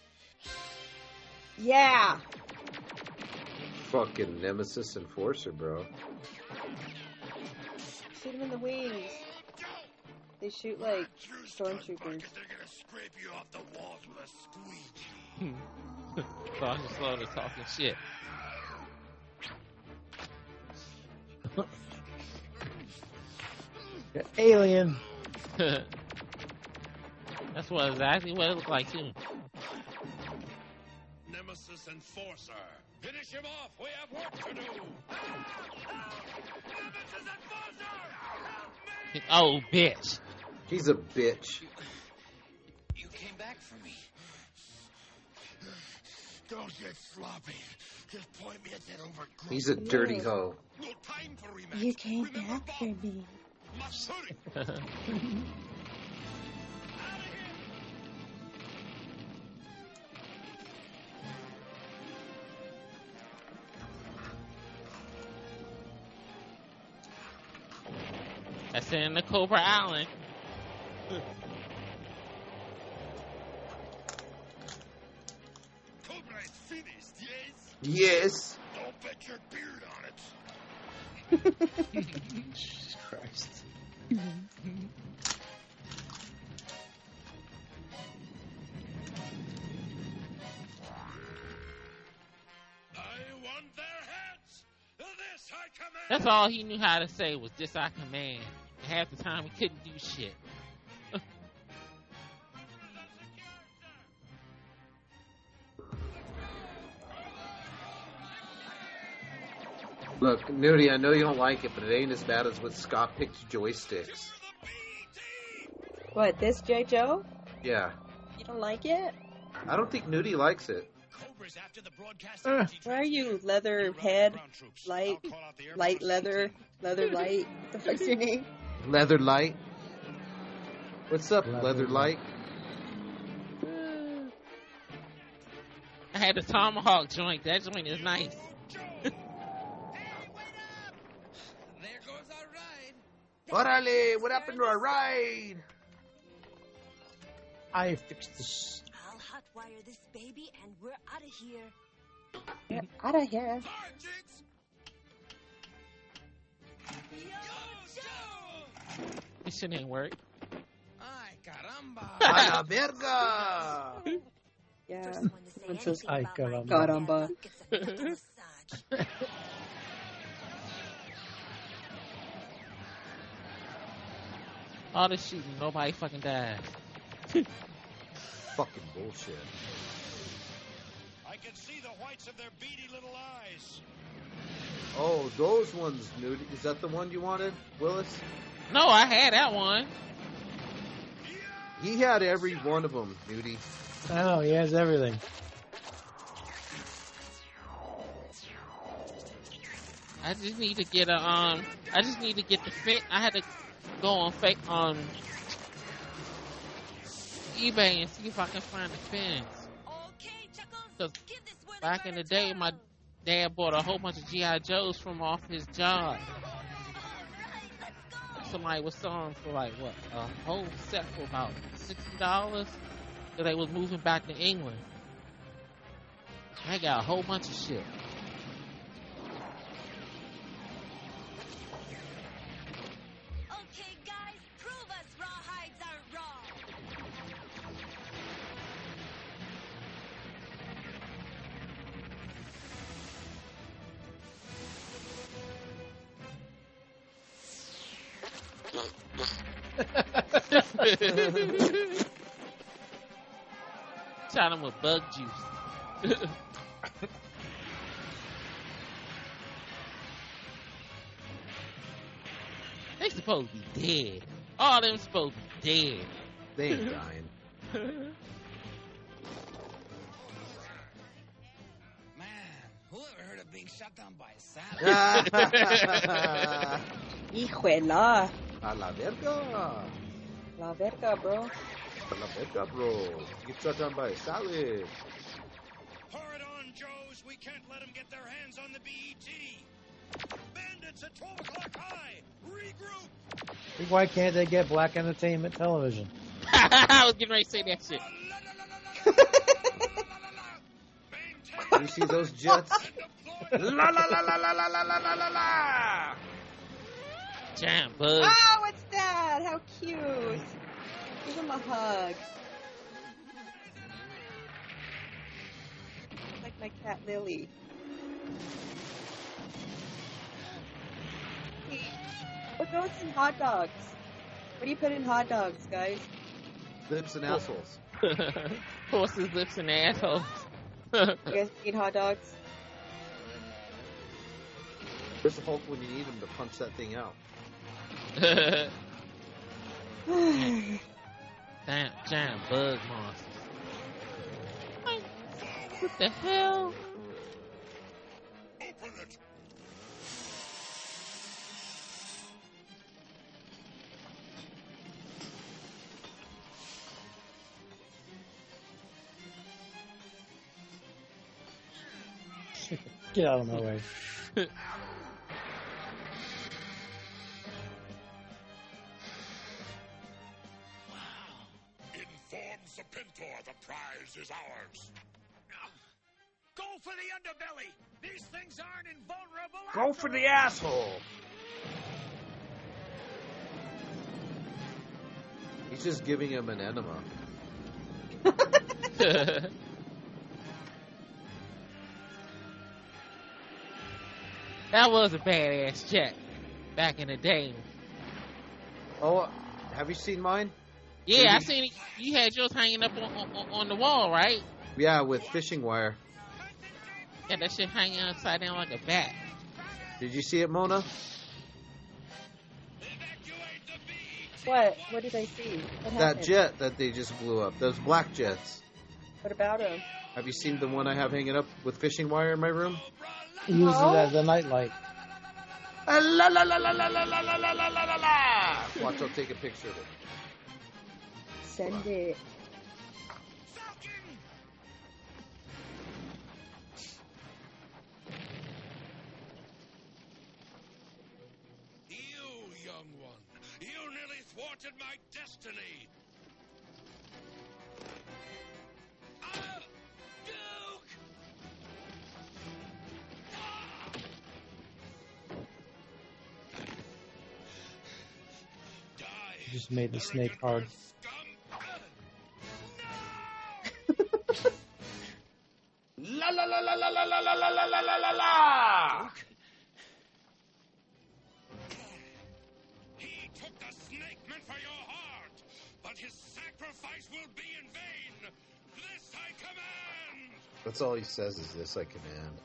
Yeah. Fucking Nemesis Enforcer, bro. Shoot him in the wings. They shoot like stormtroopers. They're gonna scrape you off the walls with a squeegee. So I'm just slowly talking shit. Alien. That's exactly what it looked like too. Nemesis Enforcer. Finish him off. We have work to do. Nemesis Enforcer! Help me! Oh, bitch. He's a bitch. You came back for me. Don't get sloppy. Just point me at that overgrown. He's a dirty hoe. No time for rematch. You came back for me. That's in the Cobra Island. Cobra is finished, yes? Yes. Don't bet your beard on it. Jesus Christ. I want their heads. This I command. That's all he knew how to say was "this I command." And half the time he couldn't do shit. Look, Nudie, I know you don't like it, but it ain't as bad as with Scott picked joysticks. What, this J. Joe? Yeah. You don't like it? I don't think Nudie likes it. Why are you leather head, light leather light? What the fuck's your name? Leather Light. What's up, Leather Light? I had the Tomahawk joint. That joint is nice. Orale, what happened to our ride? I fixed this. I'll hotwire this baby and we're out of here. Get out of here. This shit ain't work. Ay, caramba. A la verga. Yeah. It says, ay, caramba. Caramba. All this shooting, nobody fucking died. Fucking bullshit. I can see the whites of their beady little eyes. Oh, those ones, Nudie. Is that the one you wanted, Willis? No, I had that one. He had every one of them, Nudie. I know, he has everything. I just need to get I just need to get the fit. I had to go on eBay and see if I can find the fins. Cause back in the day, my dad bought a whole bunch of G.I. Joes from off his job. somebody was selling for like what, a whole set for about $60. So they was moving back to England. I got a whole bunch of shit. Okay, guys, prove us rawhides are raw. Shot him with bug juice. They supposed to be dead. All them supposed to be dead. They ain't dying. Man, who ever heard of being shot down by a salad? Hijuela. A la verga. La verga, bro. A la verga, bro. You get shot down by a salad. Pour it on, Joes. We can't let them get their hands on the BET. Bandits at 12 o'clock high. Regroup. Why can't they get Black Entertainment Television? I was getting ready to say that shit. You see those jets? La la la la la la la la la la la. Damn, bud. Oh, what's that? How cute. Give him a hug. Like my cat Lily. Hey, what goes in hot dogs? What do you put in hot dogs, guys? Lips and assholes. Horses, lips, and assholes. You guys eat hot dogs? Where's the Hulk when you need him to punch that thing out? Damn, giant bug monsters. What the hell? Open it. Get out of my way. Inform Serpentor the prize is ours. Go for the underbelly. These things aren't invulnerable. Go for the asshole. He's just giving him an enema. That was a badass jet back in the day. Oh, have you seen mine? Yeah, I seen it. You had yours hanging up on the wall, right? Yeah, with fishing wire. Yeah, that shit hanging upside down like a bat. Did you see it, Mona? What? What did I see? What That happened? jet that they just blew up. Those black jets. What about him? Have you seen the one I have hanging up with fishing wire in my room? He uses it as a nightlight. La la la la la la la la la la la la. Watch, I'll take a picture of it. Send it. You, young one, you nearly thwarted my destiny. Duke! Just made the snake hard. La la la la la la la la la la la la la la. He took the snake meant for your heart, but his sacrifice will be in vain. This I command. That's all he says is this I command.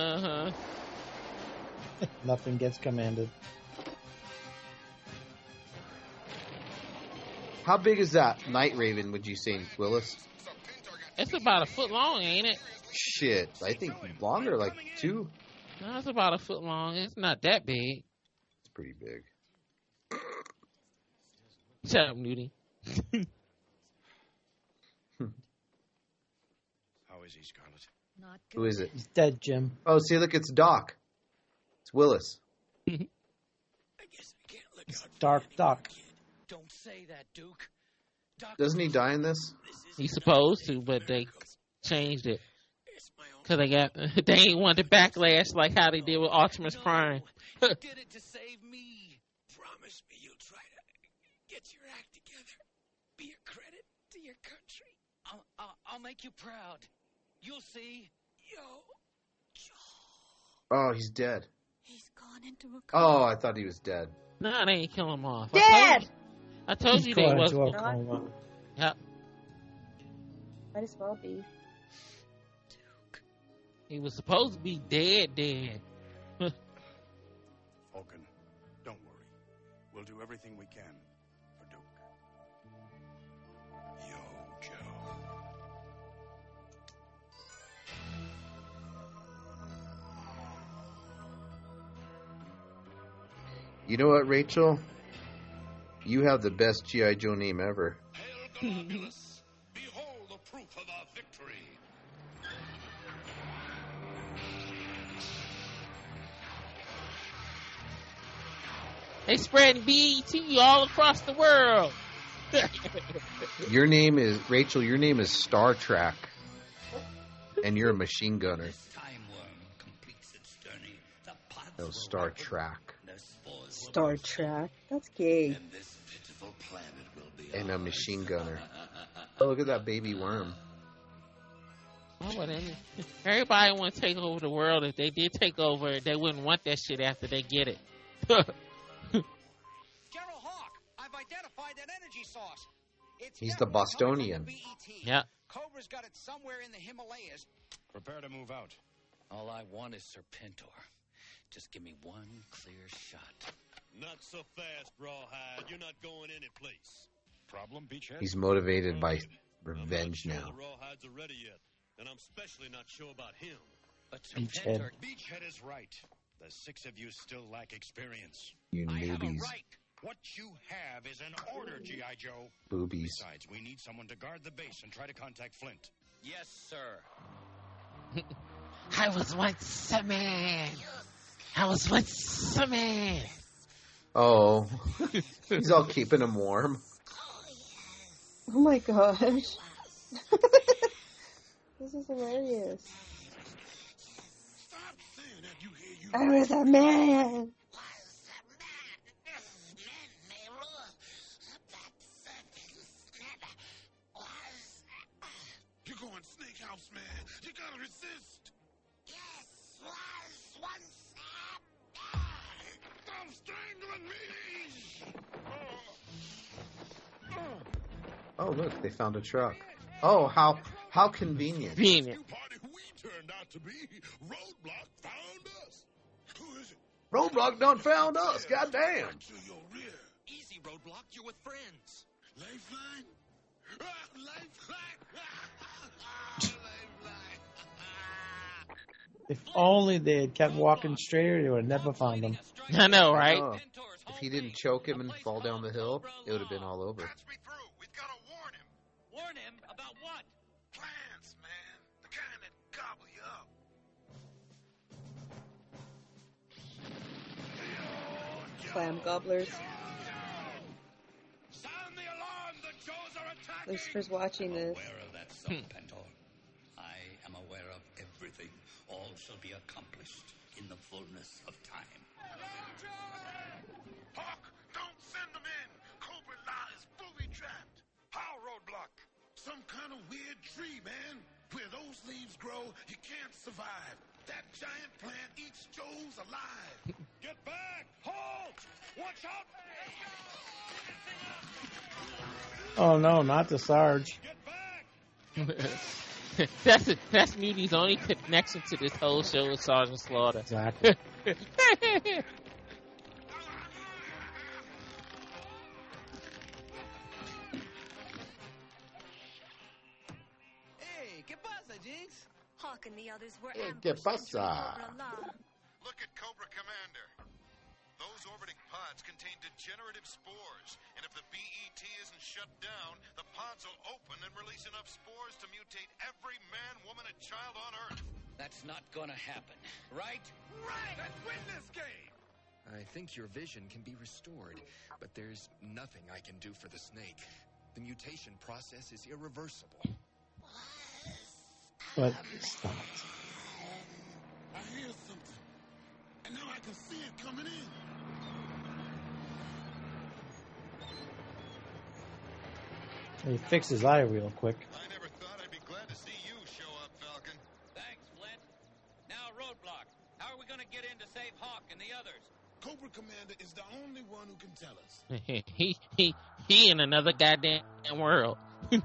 Uh-huh. Nothing gets commanded. How big is that Night Raven, would you say, Willis? It's about a foot long, ain't it? Shit, I think longer, like 2. No, it's about a foot long. It's not that big. It's pretty big. Shut up, Nudie. How is he, Scarlet? Not good. Who is it? He's dead, Jim. Oh, see, look, it's Doc. It's Willis. I guess I can't let It's Dark Duck. Don't say that, Duke. Doesn't he die in this? He's supposed to, but they changed it. Because they ain't want the backlash like how they did with Optimus Prime. You did it to save me. Promise me you'll try to get your act together. Be a credit to your country. I'll make you proud. You'll see. Oh, he's dead. He's gone into a Oh, I thought he was dead. No, they ain't kill him off. Dead! I told you they Gone was. into a coma. Yep. Might as well be. He was supposed to be dead. Falcon, don't worry. We'll do everything we can for Duke. Yo, Joe. You know what, Rachel? You have the best G.I. Joe name ever. Behold the proof of our victory. They spreading BET all across the world. Your name is Rachel. Your name is Star Trek, and you're a machine gunner. No, Star Trek. Star Trek. That's gay. And a machine gunner. Oh, look at that baby worm. Oh, well, everybody want to take over the world. If they did take over, they wouldn't want that shit after they get it. General Hawk, I've identified that energy source. He's the Bostonian. Yeah. Cobra's got it somewhere in the Himalayas. Prepare to move out. All I want is Serpentor. Just give me one clear shot. Not so fast, Rawhide. You're not going any place. Problem, Beachhead? He's motivated by revenge I'm not now. sure the Rawhides are ready yet, and I'm especially not sure about him. But Beachhead. Beachhead is right. The 6 of you still lack experience. You I have a newbies. right. What you have is an order, G.I. Joe. Boobies. Besides, we need someone to guard the base and try to contact Flint. Yes, sir. I was once a man. I was once a man. Oh, he's all keeping him warm. Oh my gosh. This is hilarious. I was a man. You're going Snake House, man. You gotta resist. Yes, was once a man. Stop strangling me. Oh, look, they found a truck. Oh, how convenient. Convenient. Party we turned out to be. Roadblock found us. Who is it? Roadblock done found us. Goddamn. To your rear. Easy, Roadblock. You're with friends. Lifeline? Lifeline? If only they had kept walking straighter, they would have never found him. I know, right? Oh, if he didn't choke him and fall down the hill, it would have been all over. Patch me through. We've got to warn him. Warn him about what? Plans, man. The kind that gobble you up. Clam gobblers. Sound the alarm. The Joes are attacking. Lucifer's watching this. Aware of that, Serpentor. I am aware of everything. All shall be accomplished in the fullness of time. Hawk, don't send them in. Cobra Law is fully trapped. How, Roadblock? Some kind of weird tree, man. Where those leaves grow, you can't survive. That giant plant eats Joes alive. Get back! Halt! Watch out! Oh no, not the Sarge. That's Moody's only connection to this whole show with Sergeant Slaughter. Exactly. Hey, ¿qué pasa, Jinx? Hawk and the others were Hey, ambushed ¿qué entering pasa? Cobra La. Look at Cobra Commander. Those orbiting pods contain degenerative spores, and if the BET isn't shut down, the pods will open and release enough spores to mutate every man, woman, and child on Earth. That's not gonna happen, right? Right! Let's win this game! I think your vision can be restored, but there's nothing I can do for the snake. The mutation process is irreversible. But stop. I hear something, and now I can see it coming in. He fixed his eye real quick. I never thought I'd be glad to see you show up, Falcon. Thanks, Flint. Now, Roadblock. How are we going to get in to save Hawk and the others? Cobra Commander is the only one who can tell us. he in another goddamn world. Which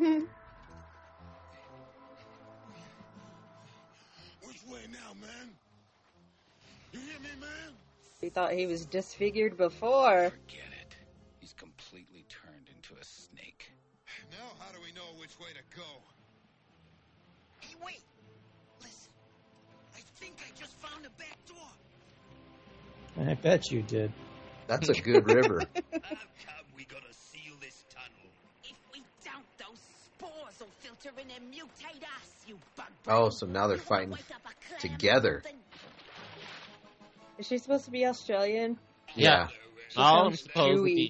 way now, man? You hear me, man? He thought he was disfigured before. Forget it. He's completely turned into a snake. Now how do we know which way to go? Hey, wait. Listen. I think I just found a back door. I bet you did. That's a good river. How come we gonna seal this tunnel? If we don't, those spores will filter in and mutate us, you bug. Oh, so now they're fighting together. Is she supposed to be Australian? Yeah. She All sounds supposed to Jewy. be.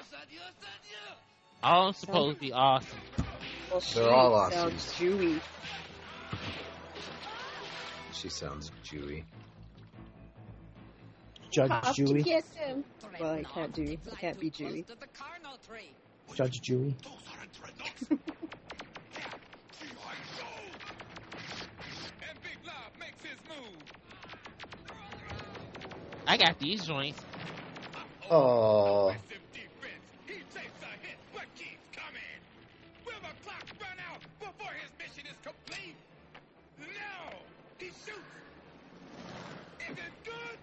All supposed to be awesome. Well, she They're all awesome. sounds Jewy. She sounds Jewy. Judge Jewy. Kiss him. Well, I can't be Jewy. Judge Jewy. I got these joints. Oh. He takes a hit, but keeps coming. Will the clock run out before his mission is complete? No! He shoots! Is it good?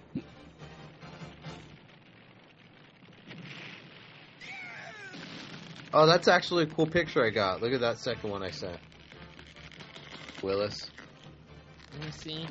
Oh, that's actually a cool picture I got. Look at that second one I sent. Willis. Let me see.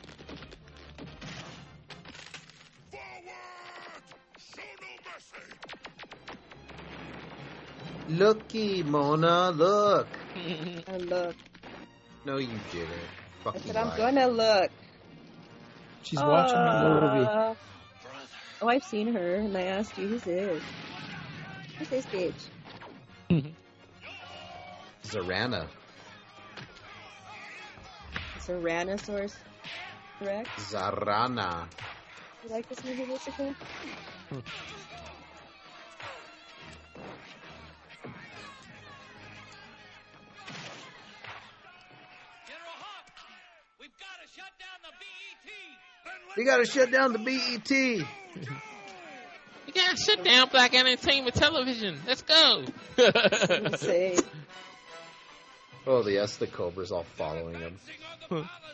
Looky, Mona, look. I look. No, you didn't. I Fucking said I'm lie. gonna look. She's watching the movie. Oh, I've seen her, and I asked you who's this. Who's this bitch? Zarana. Tyrannosaurus Rex. Zarana. You like this movie, Lucifer? We gotta shut down the BET. You gotta shut down Black Entertainment Television. Let's go. Say. Oh, yes, the Cobra's all following him. They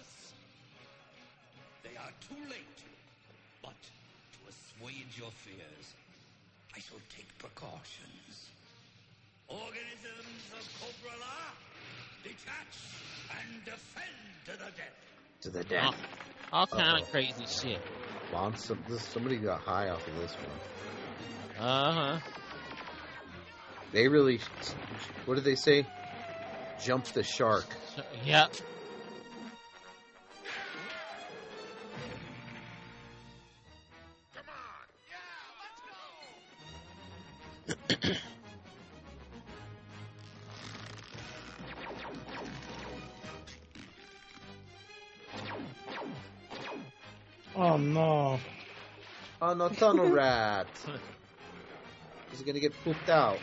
are too late. But to assuage your fears, I shall take precautions. Organisms of Cobra La, detach and defend to the death. To the death. All kind of crazy shit. Somebody got high off of this one. Uh-huh. They really, what did they say? Jump the shark. Yep. Oh no. Oh no, tunnel rat. He's gonna get pooped out.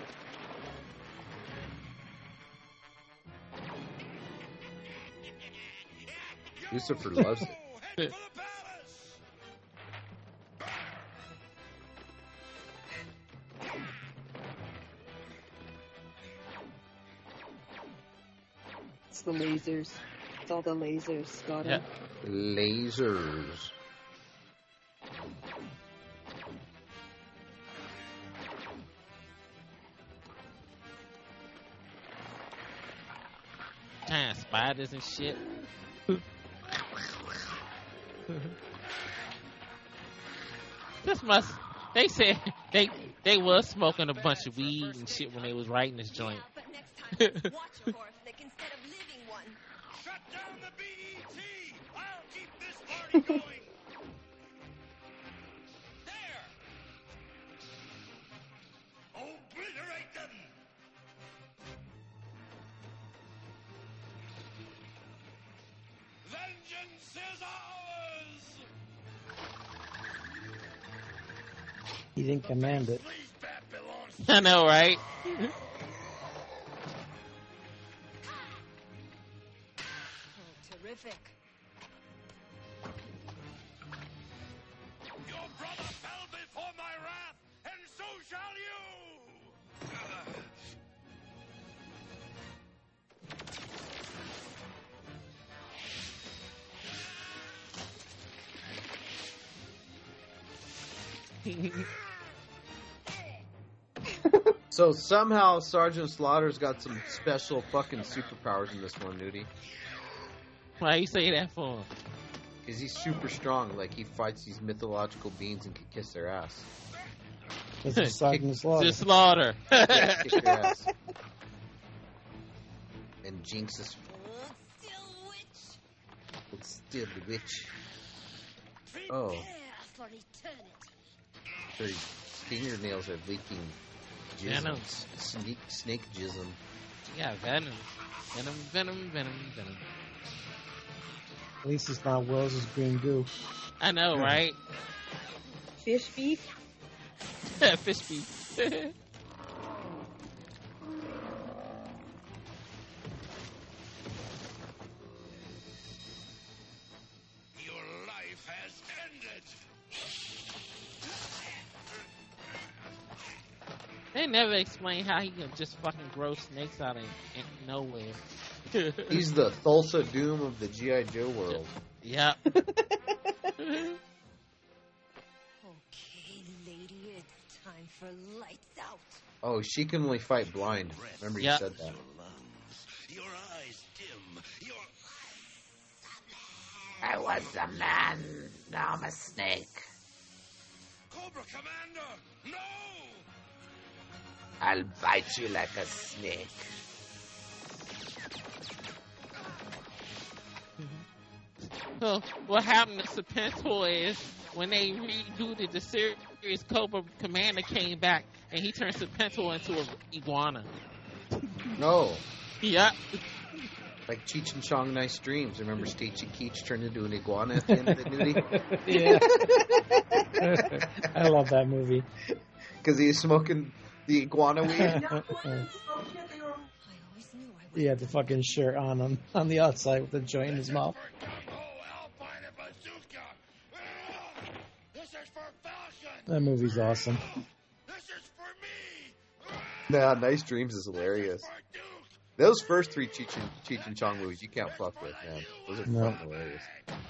Lucifer loves it. It's the lasers. It's all the lasers, got it. Lasers. Kind of spiders and shit. This must. They said they was smoking a bunch of weed and shit when they was writing this joint. Shut down the BET! I'll keep this party going! Vengeance is ours! He didn't command it. I know, right? Terrific. Your brother fell before my wrath, and so shall you! So somehow Sergeant Slaughter's got some special fucking superpowers in this one, Nudie. Why you say that for? Because he's super strong. Like, he fights these mythological beings and can kiss their ass. This is Sergeant Slaughter. Just Slaughter. Yeah, kick your ass. And Jinx is... It's still the witch. Oh. Her fingernails are leaking jism. Venom. Snake jism. Yeah, venom. Venom. At least it's not Will's green goo. I know, right? Fish beef? Fish beef. Your life has ended! They never explain how he can just fucking grow snakes out of nowhere. He's the Thulsa Doom of the G.I. Joe world. Yep. Okay, lady, it's time for lights out. Oh, she can only fight blind. Remember you said that. Your eyes dim. Your... I was a man, now I'm a snake. Cobra Commander! No! I'll bite you like a snake. So what happened to Serpentor is when they rebooted the series, Cobra Commander came back and he turned Serpentor into an iguana. No. Yep. Like Cheech and Chong Nice Dreams. Remember Stacey Keach turned into an iguana at the end of the movie? Yeah. I love that movie. Because he was smoking the iguana weed. He had the fucking shirt on him on the outside with the joint in his mouth. That movie's awesome. Nah, Nice Dreams is hilarious. Those first three Cheech and Chong movies you can't fuck with, man. Those are fucking hilarious.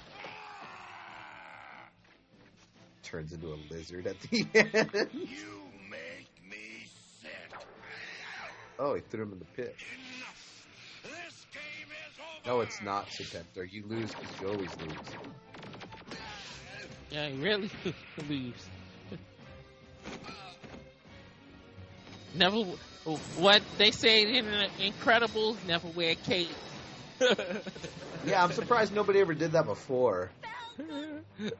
Turns into a lizard at the end. You make me sick. Oh, he threw him in the pit. This game is over. No, it's not, Serpentor. You lose because you always lose. Yeah, he really leaves. Never. What they say in Incredibles, never wear cape. Yeah, I'm surprised nobody ever did that before. He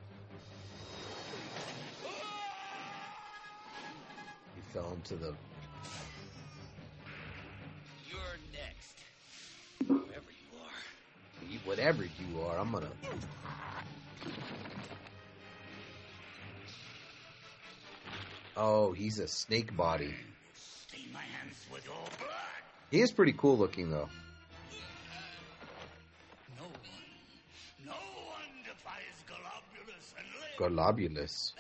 fell into the... You're next. Whoever you are. Whatever you are, I'm gonna... Oh, he's a snake body. Stain my hands with your blood. He is pretty cool looking, though. No one defies Globulus and lives. Globulus.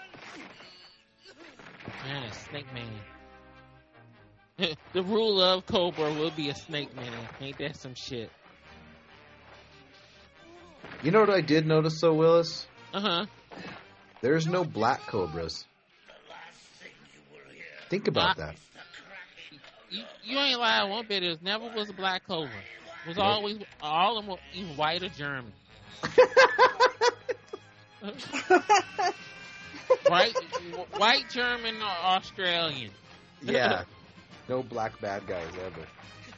Man, Snake Man. The ruler of Cobra will be a Snake Man. Ain't that some shit? You know what I did notice, though, Willis? Uh-huh. There's no black cobras. Think about that. You ain't lying one bit. It never was a black Cobra. It was always, all of them were either white or German. White, German, or Australian. Yeah. No black bad guys ever.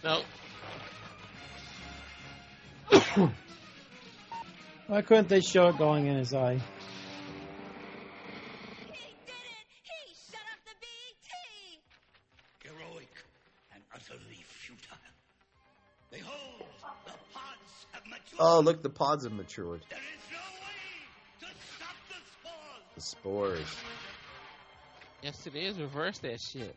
No. Why couldn't they show it going in his eye? Heroic and utterly futile. Behold, the pods have matured. Oh, look, the pods have matured. There is no way to stop the spores. The spores. Yes, it is. Reverse that shit.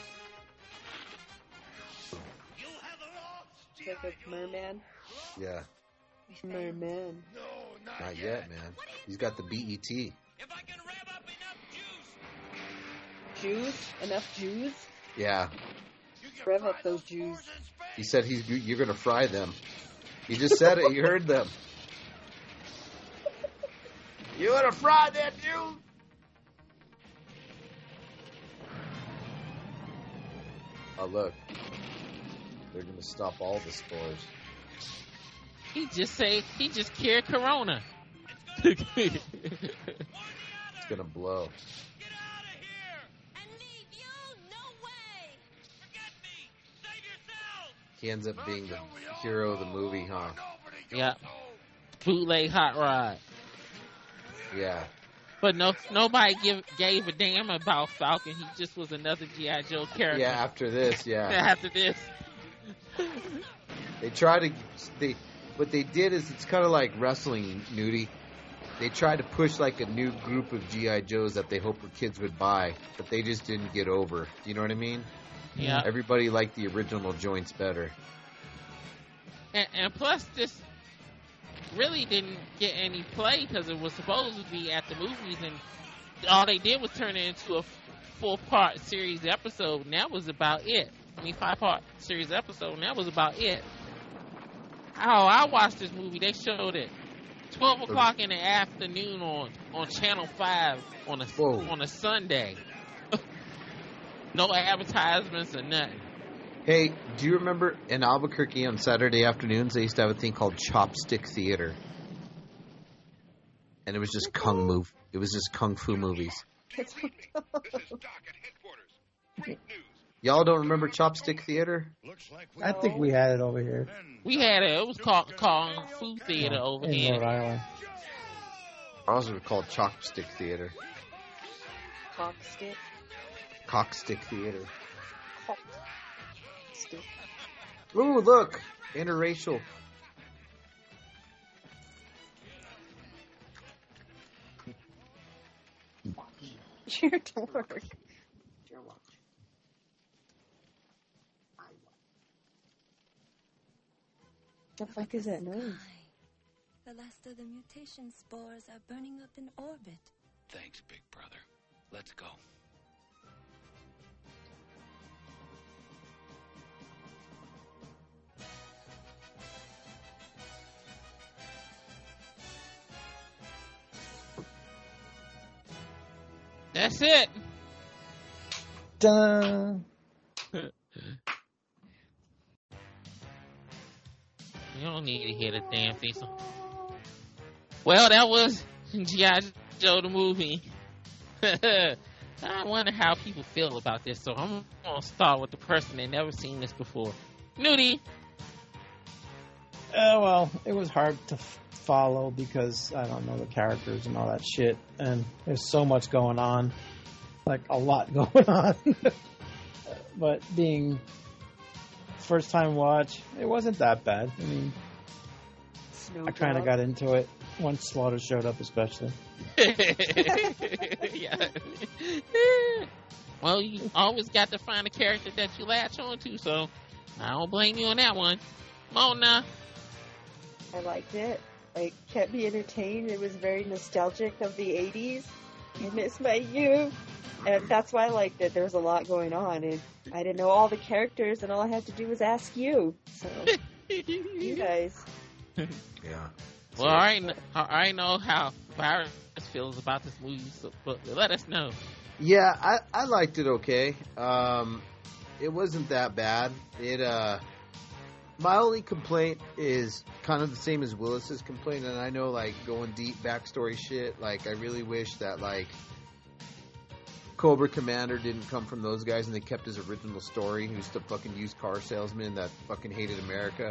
You have lost, Like a merman. Yeah. Merman. No, Not yet, man. He's got the BET. If I can rev up enough juice. Jews? Enough Jews? Yeah. Rev up those Jews. He said you're going to fry them. He just said it. You heard them. You want to fry that Jew? Oh, look. They're going to stop all the spores. He just cured Corona. It's going to blow. Get out of here. And leave you? No way! Forget me. Save yourself. He ends up being the hero of the movie, huh? Yeah. Bootleg Hot Rod. Yeah. But nobody gave a damn about Falcon. He just was another G.I. Joe character. Yeah, after this, yeah. After this. They try to... What they did is, it's kind of like wrestling, Nudie. They tried to push like a new group of G.I. Joes that they hoped the kids would buy, but they just didn't get over. Do you know what I mean? Yeah. Everybody liked the original joints better. And plus, this really didn't get any play because it was supposed to be at the movies, and all they did was turn it into a 4-part series episode, and that was about it. 5-part series episode, and that was about it. Oh, I watched this movie. They showed it 12 o'clock in the afternoon on Channel 5 on a Sunday. No advertisements or nothing. Hey, do you remember in Albuquerque on Saturday afternoons, they used to have a thing called Chopstick Theater? And it was just It was just kung fu movies. Y'all don't remember Chopstick Theater? I think we had it over here. We had it. It was called Kung Fu Theater over in here. Rhode Island. Ours was called Chopstick Theater. Cockstick. Cockstick Theater. Cockstick. Ooh, look! Interracial. Your dork. The fuck is that noise? The last of the mutation spores are burning up in orbit. Thanks, big brother. Let's go. That's it. Dun. You don't need to hear the damn thing. Well, that was G.I. Joe the movie. I wonder how people feel about this, so I'm going to start with the person that never seen this before. Nudie. Well, it was hard to follow because I don't know the characters and all that shit, and there's so much going on, like a lot going on. But being first time watch, it wasn't that bad. I mean, I kind of got into it once Slaughter showed up, especially. Yeah. Well, you always got to find a character that you latch on to, so I don't blame you on that one. Mona. I liked it. It kept me entertained. It was very nostalgic of the 80s. I miss my youth. And that's why I liked it. There was a lot going on, and I didn't know all the characters, and all I had to do was ask you. So, you guys. Yeah. Well, I know how Virus feels about this movie, so, but let us know. Yeah, I liked it okay. It wasn't that bad. My only complaint is kind of the same as Willis's complaint, and I know, like, going deep backstory shit, like, I really wish that, like, Cobra Commander didn't come from those guys and they kept his original story. He was the fucking used car salesman that fucking hated America.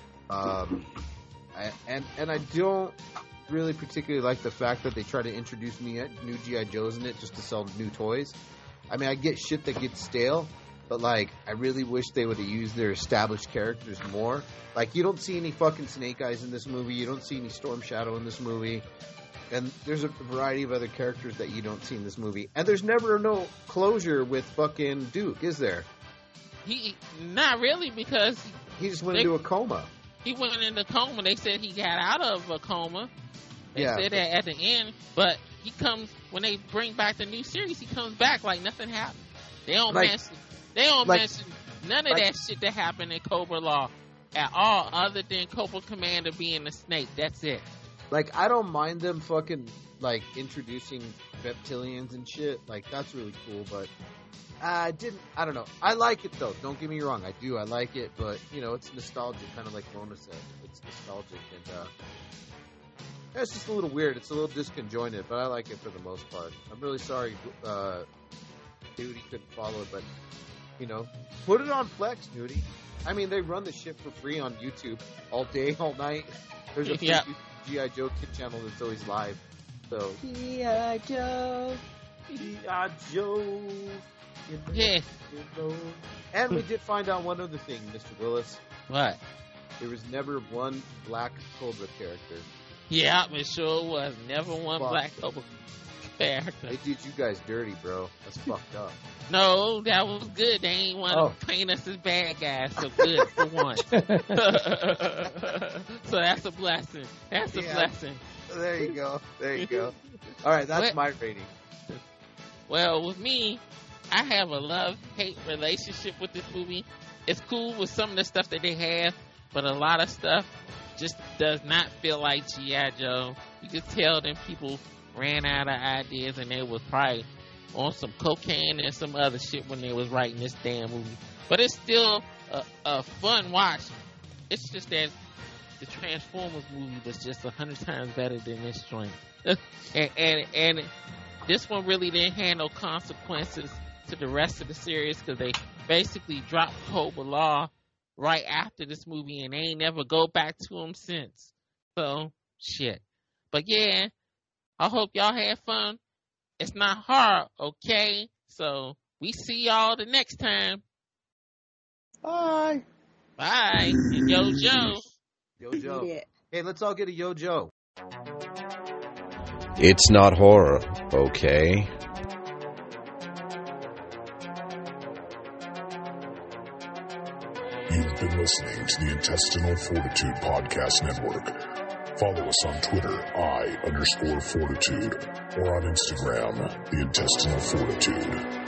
And I don't really particularly like the fact that they try to introduce new G.I. Joes in it just to sell new toys. I mean, I get shit that gets stale, But, like, I really wish they would have used their established characters more. Like, you don't see any fucking Snake Eyes in this movie. You don't see any Storm Shadow in this movie. And there's a variety of other characters that you don't see in this movie. And there's never no closure with fucking Duke, is there? Not really, because... He just went into a coma. He went into a coma. They said he got out of a coma. They said that at the end. But he comes... When they bring back the new series, he comes back like nothing happened. They don't mention none of that shit that happened in Cobra Law at all, other than Cobra Commander being a snake. That's it. Like, I don't mind them fucking, like, introducing reptilians and shit. Like, that's really cool, but I don't know. I like it, though. Don't get me wrong. I do. I like it, but, you know, it's nostalgic, kind of like Mona said. It's nostalgic, and, it's just a little weird. It's a little disconjointed, but I like it for the most part. I'm really sorry, Nudie couldn't follow it, but, you know, put it on Plex, Nudie. I mean, they run the shit for free on YouTube all day, all night. There's a G.I. Joe Kid channel that's always live. So G.I. Joe. G.I. Joe. Yeah. And we did find out one other thing, Mr. Willis. What? There was never one Black Cobra character. Yeah, it sure was. Never one Black Cobra character. They did you guys dirty, bro. That's fucked up. No, that was good. They ain't want to paint us as bad guys, so good for once. So that's a blessing. That's a blessing. There you go. There you go. All right, that's my rating. Well, with me, I have a love-hate relationship with this movie. It's cool with some of the stuff that they have, but a lot of stuff just does not feel like G.I. Joe. You can tell them people ran out of ideas and they was probably on some cocaine and some other shit when they was writing this damn movie. But it's still a fun watch. It's just that the Transformers movie was just 100 times better than this joint. and this one really didn't have no consequences to the rest of the series because they basically dropped Cobra Law right after this movie and they ain't never go back to him since. So, shit. But yeah, I hope y'all had fun. It's not hard, okay? So, we see y'all the next time. Bye. Bye. Yo, Joe. Yo, Joe. Hey, let's all get a Yo, Joe. It's not horror, okay? You've been listening to the Intestinal Fortitude Podcast Network. Follow us on Twitter, _Fortitude, or on Instagram, The Intestinal Fortitude.